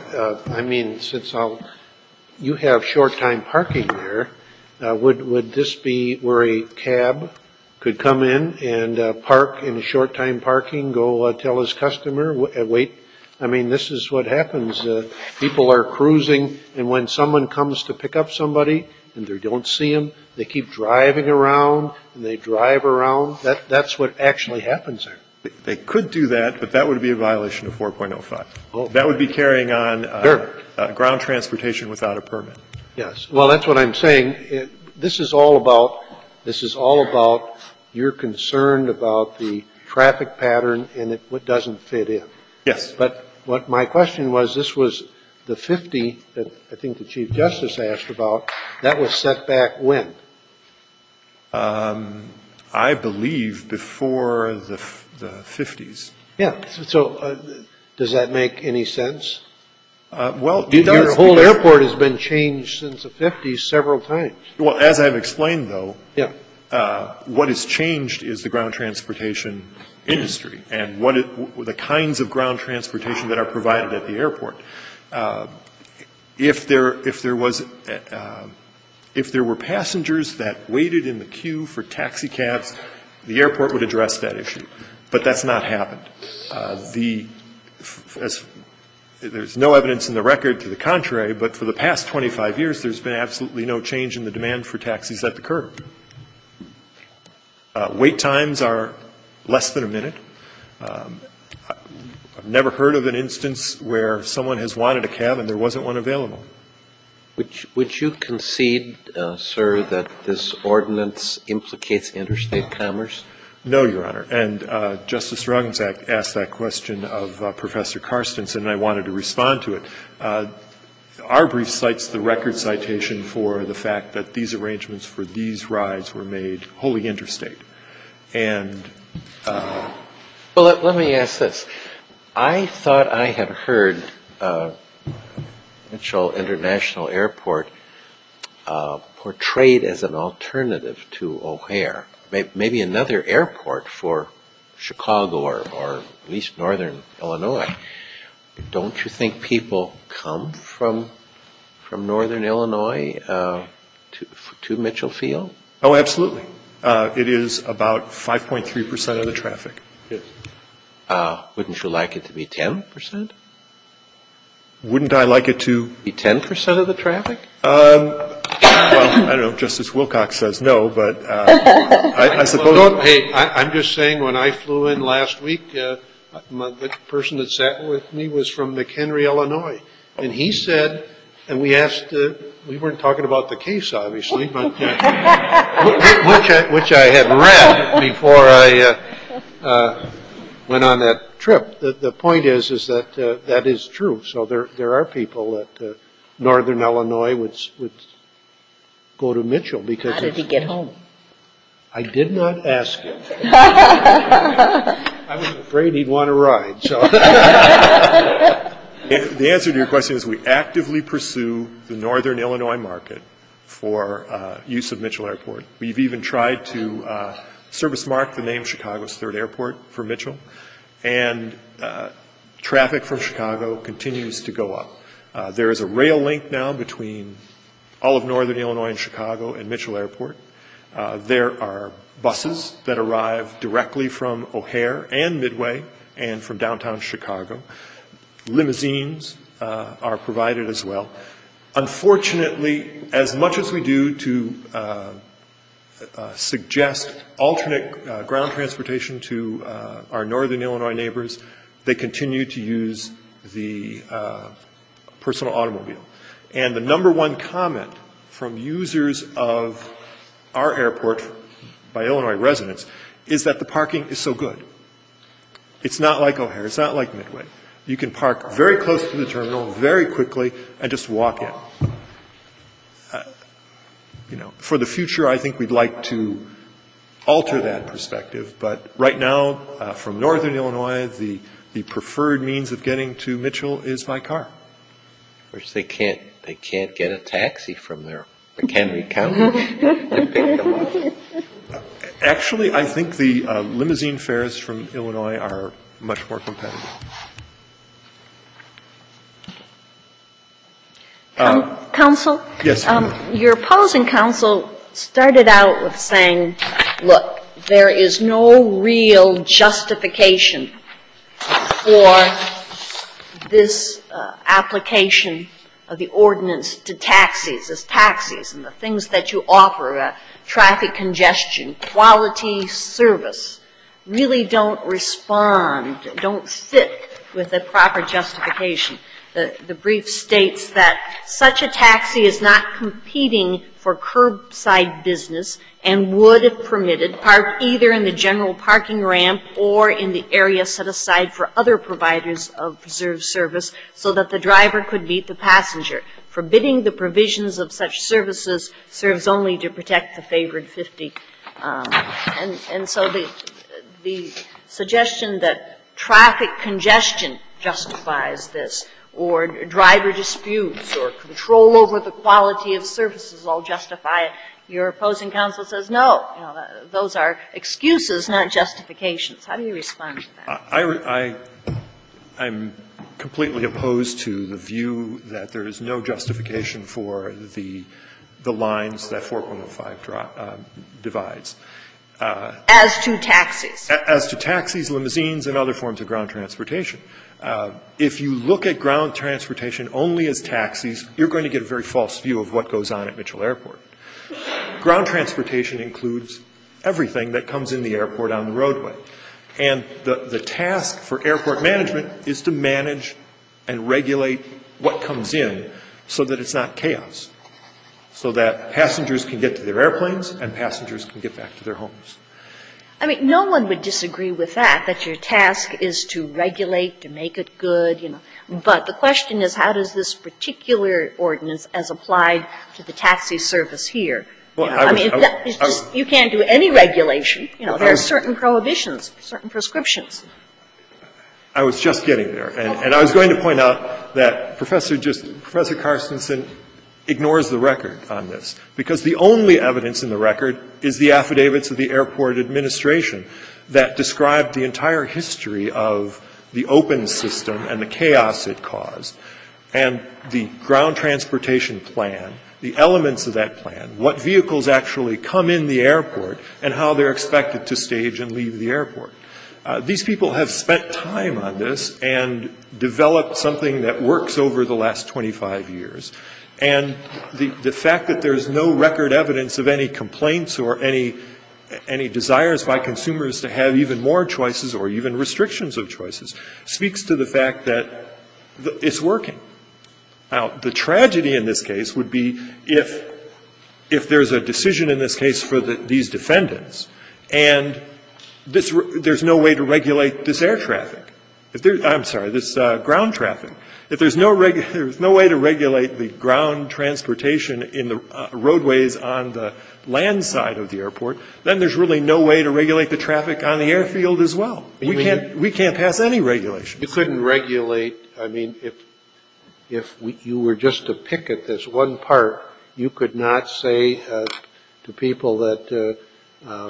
you have short-time parking there. Would this be where a cab could come in and park in a short-time parking, go tell his customer, wait? I mean, this is what happens. People are cruising, and when someone comes to pick up somebody and they don't see him, they keep driving around, and they drive around. That's what actually happens there. They could do that, but that would be a violation of 4.05. Oh. That would be carrying on ground transportation without a permit. Yes. Well, that's what I'm saying. This is all about you're concerned about the traffic pattern and what doesn't fit in. Yes. But what my question was, this was the 50 that I think the Chief Justice asked about. That was set back when? I believe before the 50s. Yeah. So does that make any sense? Well, your whole airport has been changed since the 50s several times. Well, as I've explained, though, yeah. What has changed is the ground transportation industry and the kinds of ground transportation that are provided at the airport. If there were passengers that waited in the queue for taxi cabs, the airport would address that issue. But that's not happened. There's no evidence in the record to the contrary, but for the past 25 years, there's been absolutely no change in the demand for taxis at the curb. Wait times are less than a minute. I've never heard of an instance where someone has wanted a cab and there wasn't one available. Would you concede, sir, that this ordinance implicates interstate commerce? No, Your Honor. And Justice Roggensack asked that question of Professor Karstensen, and I wanted to respond to it. Our brief cites the record citation for the fact that these arrangements for these rides were made wholly interstate. And well, let me ask this. I thought I had heard Mitchell International Airport portrayed as an alternative to O'Hare. Maybe another airport for Chicago or at least northern Illinois. Don't you think people come from northern Illinois to Mitchell Field? Oh, absolutely. It is about 5.3% of the traffic. Yes. Wouldn't you like it to be 10%? Wouldn't I like it to be 10% of the traffic? Well, I don't know. Justice Wilcox says no, but I suppose. Well, hey, I'm just saying when I flew in last week, the person that sat with me was from McHenry, Illinois. And he said, and we asked, we weren't talking about the case, obviously, but which I had read before I went on that trip. The point is that that is true. So there are people that northern Illinois would go to Mitchell because. How did he get home? I did not ask him. I was afraid he'd want to ride. So. The answer to your question is we actively pursue the northern Illinois market for use of Mitchell Airport. We've even tried to Service marked the name Chicago's third airport for Mitchell, and traffic from Chicago continues to go up. There is a rail link now between all of northern Illinois and Chicago and Mitchell Airport. There are buses that arrive directly from O'Hare and Midway and from downtown Chicago. Limousines are provided as well. Unfortunately, as much as we do to suggest alternate ground transportation to our northern Illinois neighbors, they continue to use the personal automobile. And the number one comment from users of our airport by Illinois residents is that the parking is so good. It's not like O'Hare. It's not like Midway. You can park very close to the terminal very quickly and just walk in. For the future, I think we'd like to alter that perspective. But right now, from northern Illinois, the preferred means of getting to Mitchell is by car. Of course, they can't get a taxi from there. McHenry County and pick them up. Actually, I think the limousine fares from Illinois are much more competitive. Counsel? Yes. Your opposing counsel started out with saying, look, there is no real justification for this application of the ordinance to taxis as taxis and the things that you offer, traffic congestion, quality service, really don't respond, don't fit with the proper justification. The brief states that such a taxi is not competing for curbside business and would, if permitted, park either in the general parking ramp or in the area set aside for other providers of preserved service so that the driver could meet the passenger. Forbidding the provisions of such services serves only to protect the favored 50. And so the suggestion that traffic congestion justifies this, or driver disputes, or control over the quality of services all justify it. Your opposing counsel says, no, those are excuses, not justifications. How do you respond to that? I'm completely opposed to the view that there is no justification for the lines that 4.05 divides. As to taxis. As to taxis, limousines, and other forms of ground transportation. If you look at ground transportation only as taxis, you're going to get a very false view of what goes on at Mitchell Airport. Ground transportation includes everything that comes in the airport on the roadway. And the task for airport management is to manage and regulate what comes in so that it's not chaos, so that passengers can get to their airplanes and passengers can get back to their homes. I mean, no one would disagree with that your task is to regulate, to make it good, But the question is, how does this particular ordinance, as applied to the taxi service here, you can't do any regulation. There are certain prohibitions, certain prescriptions. I was just getting there, and I was going to point out that Professor Carstensen ignores the record on this, because the only evidence in the record is the affidavits of the airport administration that described the entire history of the open system and the chaos it caused, and the ground transportation plan, the elements of that plan, what vehicles actually come in the airport, and how they're expected to stage and leave the airport. These people have spent time on this and developed something that works over the last 25 years. And the fact that there's no record evidence of any complaints or any desires by consumers to have even more choices or even restrictions of choices speaks to the fact that it's working. Now, the tragedy in this case would be if there's a decision in this case for these defendants and there's no way to regulate this air traffic. This ground traffic. If there's no way to regulate the ground transportation in the roadways on the land side of the airport, then there's really no way to regulate the traffic on the airfield as well. We can't pass any regulations. You couldn't regulate. I mean, if you were just to picket this one part, you could not say to people that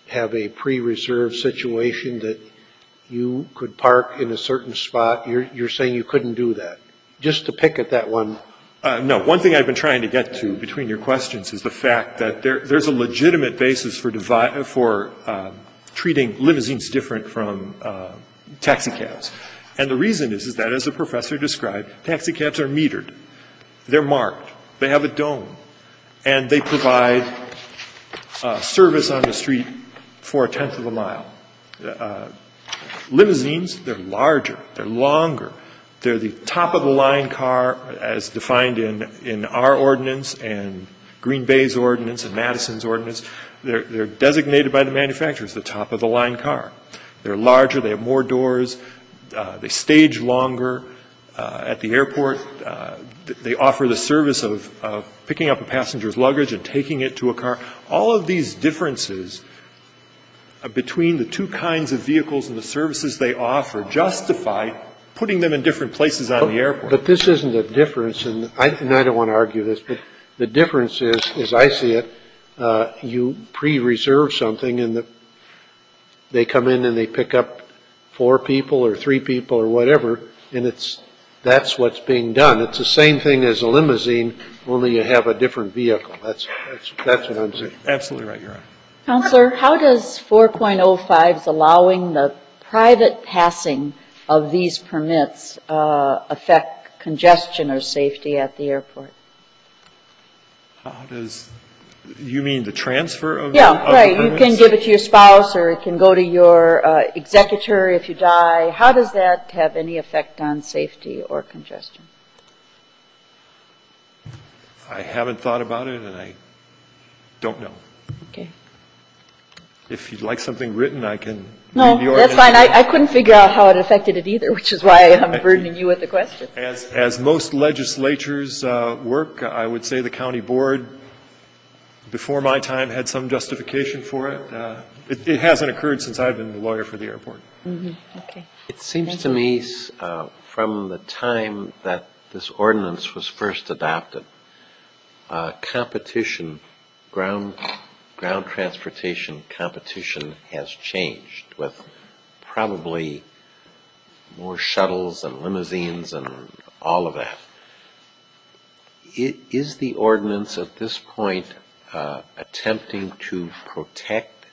have a pre-reserved situation that you could park in a certain spot? You're saying you couldn't do that? Just to pick at that one. No. One thing I've been trying to get to between your questions is the fact that there's a legitimate basis for treating limousines different from taxi cabs. And the reason is that, as the professor described, taxi cabs are metered. They're marked. They have a dome. And they provide service on the street for a tenth of a mile. Limousines, they're larger. They're longer. They're the top-of-the-line car as defined in our ordinance and Green Bay's ordinance and Madison's ordinance. They're designated by the manufacturers the top-of-the-line car. They're larger. They have more doors. They stage longer at the airport. They offer the service of picking up a passenger's luggage and taking it to a car. All of these differences between the two kinds of vehicles and the services they offer justify putting them in different places on the airport. But this isn't a difference, and I don't want to argue this, but the difference is, as I see it, you pre-reserve something and they come in and they pick up 4 people or 3 people or whatever, and that's what's being done. It's the same thing as a limousine, only you have a different vehicle. That's what I'm saying. Absolutely right, Your Honor. Counselor, how does 4.05's allowing the private passing of these permits affect congestion or safety at the airport? How does you mean the transfer of? Yeah, of right. the You permits? can give it to your spouse, or it can go to your executor if you die. How does that have any effect on safety or congestion? I haven't thought about it, and I don't know. Okay. If you'd like something written, I can No, read the ordinance. that's fine. I couldn't figure out how it affected it either, which is why I'm burdening you with the question. As most legislatures work, I would say the county board, before my time, had some justification for it. It hasn't occurred since I've been the lawyer for the airport. Mm-hmm. Okay. It seems to me from the time that this ordinance was first adopted, competition, ground transportation competition has changed with probably more shuttles and limousines and all of that. Is the ordinance at this point attempting to protect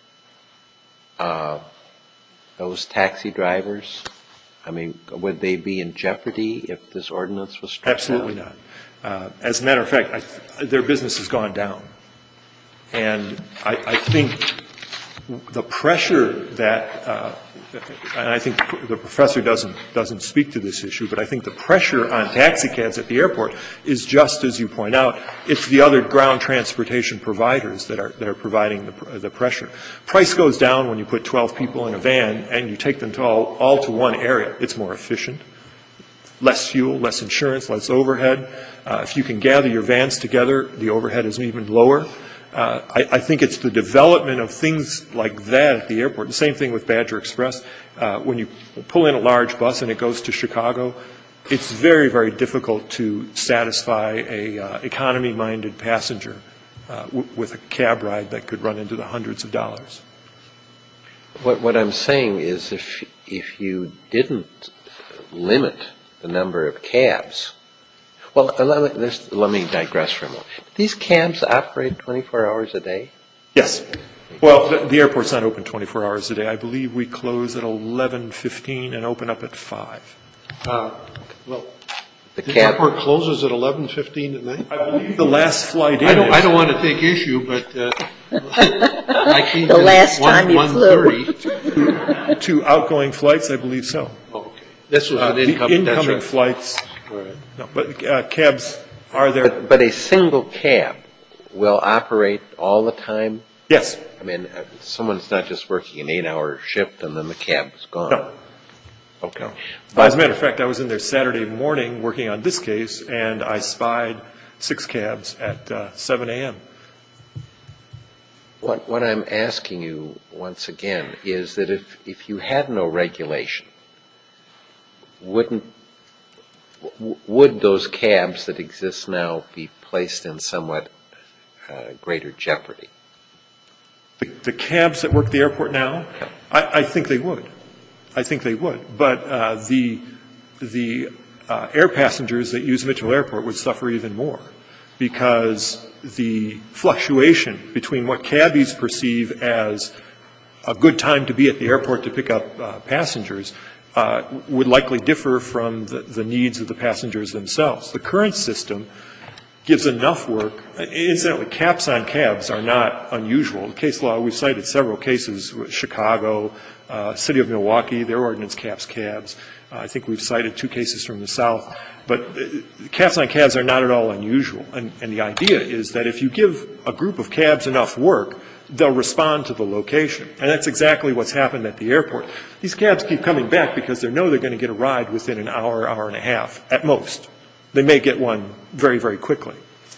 those taxi drivers? I mean, would they be in jeopardy if this ordinance was struck down? Absolutely not. As a matter of fact, their business has gone down. And I think the pressure that, and I think the professor doesn't speak to this issue, but I think the pressure on taxi cabs at the airport is just as you point out. It's the other ground transportation providers that are providing the pressure. Price goes down when you put 12 people in a van and you take them to all to one area. It's more efficient. Less fuel, less insurance, less overhead. If you can gather your vans together, the overhead is even lower. I think it's the development of things like that at the airport. The same thing with Badger Express. When you pull in a large bus and it goes to Chicago, it's very, very difficult to satisfy a economy-minded passenger with a cab ride that could run into the hundreds of dollars. What I'm saying is if you didn't limit the number of cabs. Well, let me digress for a moment. These cabs operate 24 hours a day? Yes. Well, the airport's not open 24 hours a day. I believe we close at 11:15 and open up at 5. Well, The airport closes at 11:15 at night? I believe the last flight in I don't want to take issue, but I came The in last time you flew. 1:30. 2 outgoing flights, I believe so. Okay. This was an The incoming. that's incoming right. flights, All right. no, but cabs are there. But a single cab will operate all the time? Yes. I mean, someone's not just working an 8-hour shift and then the cab is gone. No. Okay. As a matter of fact, I was in there Saturday morning working on this case, and I spied 6 cabs at 7 a.m. What I'm asking you once again is that if you had no regulation, would those cabs that exist now be placed in somewhat greater jeopardy? The cabs that work at the airport now, I think they would. I think they would. But the air passengers that use Mitchell Airport would suffer even more, because the fluctuation between what cabbies perceive as a good time to be at the airport to pick up passengers would likely differ from the needs of the passengers themselves. The current system gives enough work. Incidentally, caps on cabs are not unusual. The case law, we've cited several cases, Chicago, City of Milwaukee, their ordinance caps cabs. I think we've cited 2 cases from the South. But caps on cabs are not at all unusual. And the idea is that if you give a group of cabs enough work, they'll respond to the location. And that's exactly what's happened at the airport. These cabs keep coming back because they know they're going to get a ride within an hour, hour and a half at most. They may get one very, very quickly.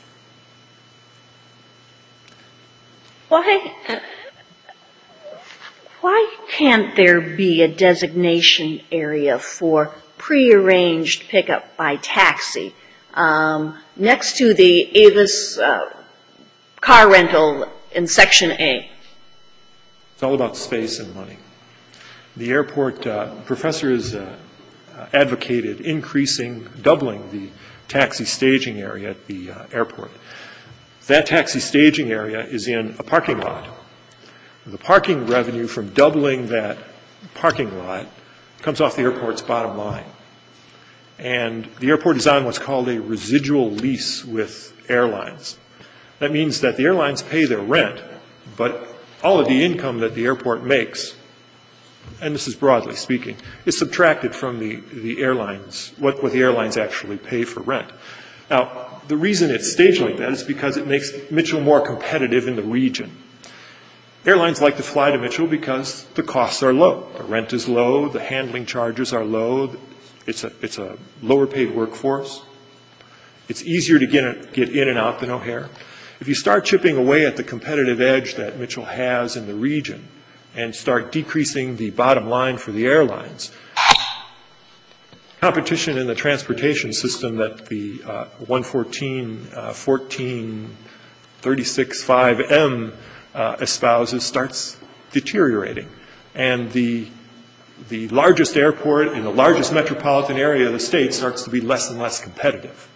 Why can't there be a designation area for prearranged pickup by taxi next to the Avis car rental in Section A? It's all about space and money. The airport professor has advocated doubling the taxi staging area at the airport. That taxi staging area is in a parking lot. The parking revenue from doubling that parking lot comes off the airport's bottom line. And the airport is on what's called a residual lease with airlines. That means that the airlines pay their rent, but all of the income that the airport makes, and this is broadly speaking, is subtracted from the airlines, what the airlines actually pay for rent. Now, the reason it's staged like that is because it makes Mitchell more competitive in the region. Airlines like to fly to Mitchell because the costs are low. The rent is low, the handling charges are low, it's a lower paid workforce. It's easier to get in and out than O'Hare. If you start chipping away at the competitive edge that Mitchell has in the region and start decreasing the bottom line for the airlines, competition in the transportation system that the 114.14.36.5M espouses starts deteriorating. And the largest airport in the largest metropolitan area of the state starts to be less and less competitive.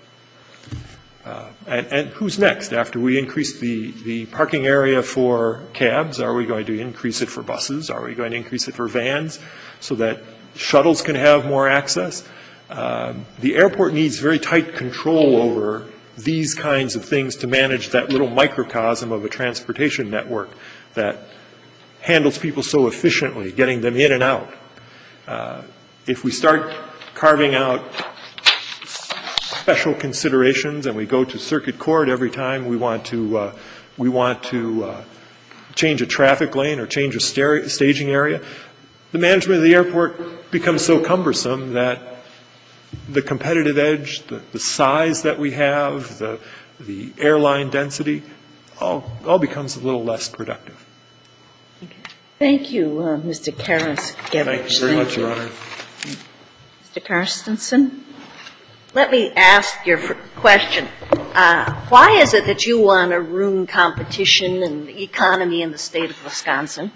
And who's next? After we increase the parking area for cabs, are we going to increase it for buses? Are we going to increase it for vans so that shuttles can have more access? The airport needs very tight control over these kinds of things to manage that little microcosm of a transportation network that handles people so efficiently, getting them in and out. If we start carving out special considerations and we go to circuit court every time we want to change a traffic lane or change a staging area, the management of the airport becomes so cumbersome that the competitive edge, the size that we have, the airline density, all becomes a little less productive. Thank you, Mr. Karaszkiewicz. Thank you very much, Your Honor. Mr. Carstensen, let me ask your question. Why is it that you want to ruin competition and the economy in the state of Wisconsin?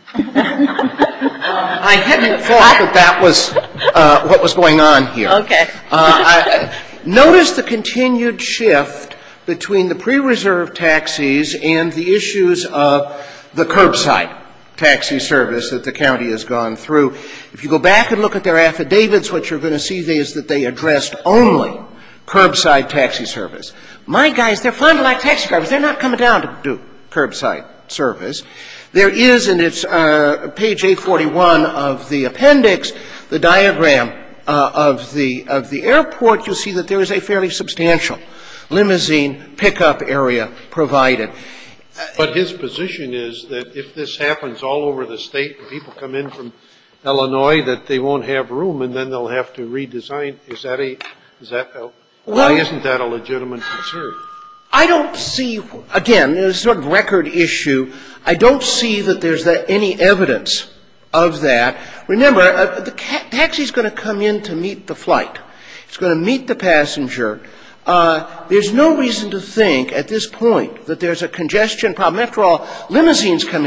I hadn't thought that was what was going on here. Okay. Notice the continued shift between the pre-reserved taxis and the issues of the curbside taxi service that the county has gone through. If you go back and look at their affidavits, what you're going to see is that they addressed only curbside taxi service. My guys, they're Fond du Lac taxi drivers. They're not coming down to do curbside service. There is, and it's page 841 of the appendix, the diagram of the airport. You'll see that there is a fairly substantial limousine pickup area provided. But his position is that if this happens all over the state and people come in from Illinois, that they won't have room and then they'll have to redesign. Why isn't that a legitimate concern? I don't see, again, it's a sort of record issue. I don't see that there's any evidence of that. Remember, the taxi's going to come in to meet the flight. It's going to meet the passenger. There's no reason to think at this point that there's a congestion problem. After all, limousines come in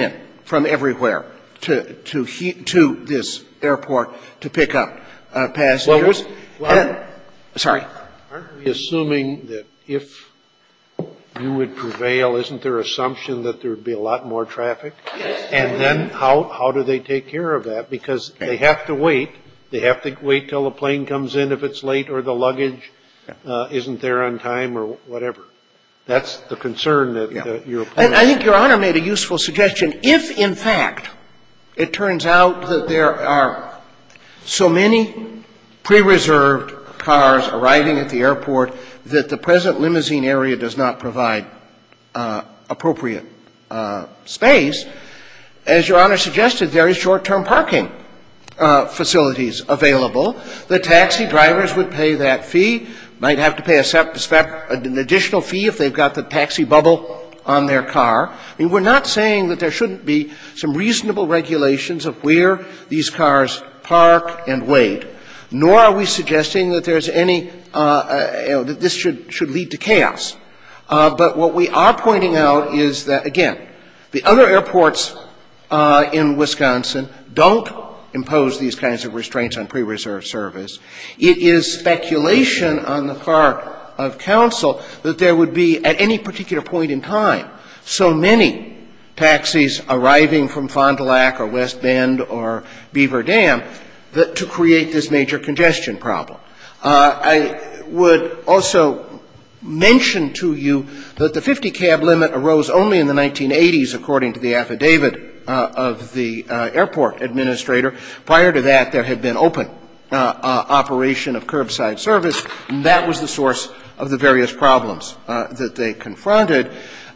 from everywhere to this airport to pick up passengers. Sorry. Aren't we assuming that if you would prevail, isn't there assumption that there would be a lot more traffic? Yes. And then how do they take care of that? Because they have to wait. They have to wait till the plane comes in if it's late or the luggage isn't there on time or whatever. That's the concern that your opponent. And I think Your Honor made a useful suggestion. If, in fact, it turns out that there are so many pre-reserved cars arriving at the airport that the present limousine area does not provide appropriate space, as Your Honor suggested, there is short-term parking facilities available. The taxi drivers would pay that fee, might have to pay an additional fee if they've got the taxi bubble on their car. I mean, we're not saying that there shouldn't be some reasonable regulations of where these cars park and wait, nor are we suggesting that there's any, that this should lead to chaos. But what we are pointing out is that, again, the other airports in Wisconsin don't impose these kinds of restraints on pre-reserved service. It is speculation on the part of counsel that there would be, at any particular point in time, so many taxis arriving from Fond du Lac or West Bend or Beaver Dam that to create this major congestion problem. I would also mention to you that the 50 cab limit arose only in the 1980s, according to the affidavit of the airport administrator. Prior to that, there had been open operation of curbside service, and that was the source of the various problems that they confronted.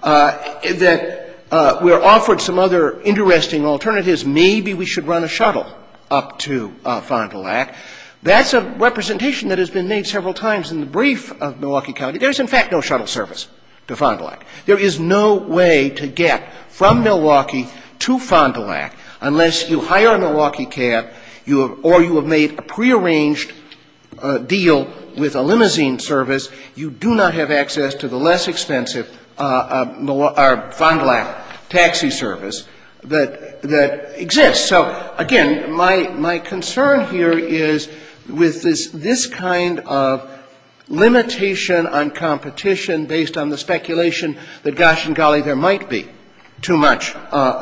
We're offered some other interesting alternatives. Maybe we should run a shuttle up to Fond du Lac. That's a representation that has been made several times in the brief of Milwaukee County. There's, in fact, no shuttle service to Fond du Lac. There is no way to get from Milwaukee to Fond du Lac unless you hire a Milwaukee cab or you have made a prearranged deal with a limousine service. You do not have access to the less expensive Fond du Lac taxi service that exists. So, again, my concern here is with this kind of limitation on competition based on the speculation that, gosh and golly, there might be too much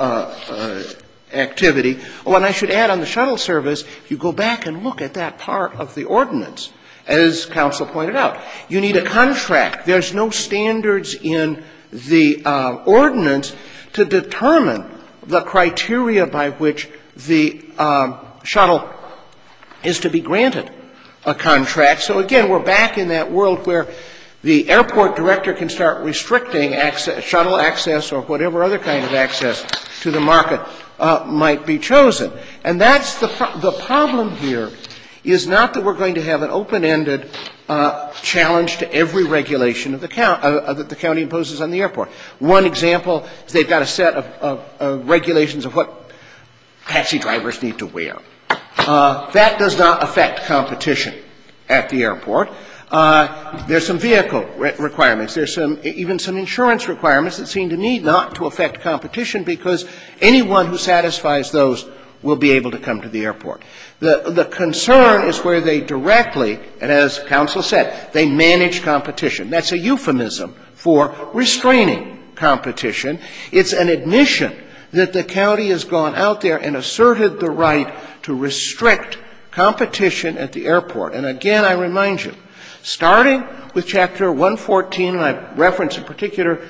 activity. Oh, and I should add on the shuttle service, if you go back and look at that part of the ordinance, as counsel pointed out, you need a contract. There's no standards in the ordinance to determine the criteria by which the shuttle is to be granted a contract. So, again, we're back in that world where the airport director can start restricting shuttle access or whatever other kind of access to the market might be chosen. And that's the problem here is not that we're going to have an open-ended challenge to every regulation of that the county imposes on the airport. One example is they've got a set of regulations of what taxi drivers need to wear. That does not affect competition at the airport. There's some vehicle requirements. There's even some insurance requirements that seem to me not to affect competition because anyone who satisfies those will be able to come to the airport. The concern is where they directly, and as counsel said, they manage competition. That's a euphemism for restraining competition. It's an admission that the county has gone out there and asserted the right to restrict competition at the airport. And again, I remind you, starting with Chapter 114, and I reference in particular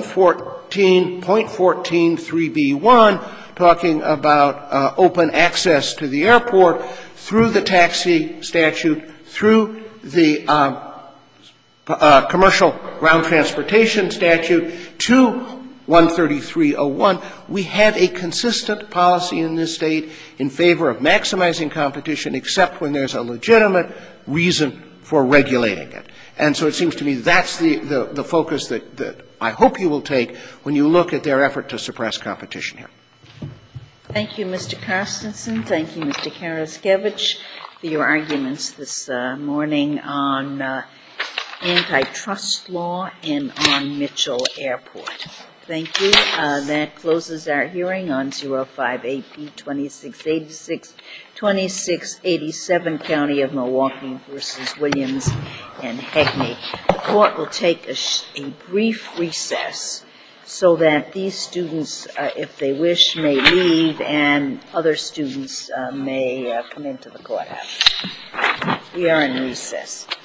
114.143b1, talking about open access to the airport, through the taxi statute, through the commercial ground transportation statute, to 133.01, we have a consistent policy in this state in favor of maximizing competition except when there's a legitimate reason for regulating it. And so it seems to me that's the focus that I hope you will take when you look at their effort to suppress competition here. Thank you, Mr. Carstensen. Thank you, Mr. Karaskevich, for your arguments this morning on antitrust law and on Mitchell Airport. Thank you. That closes our hearing on 05AP 2686, 2687, County of Milwaukee versus Williams and Hegney. The court will take a brief recess so that these students, if they wish, may leave and other students may come into the courthouse. We are in recess.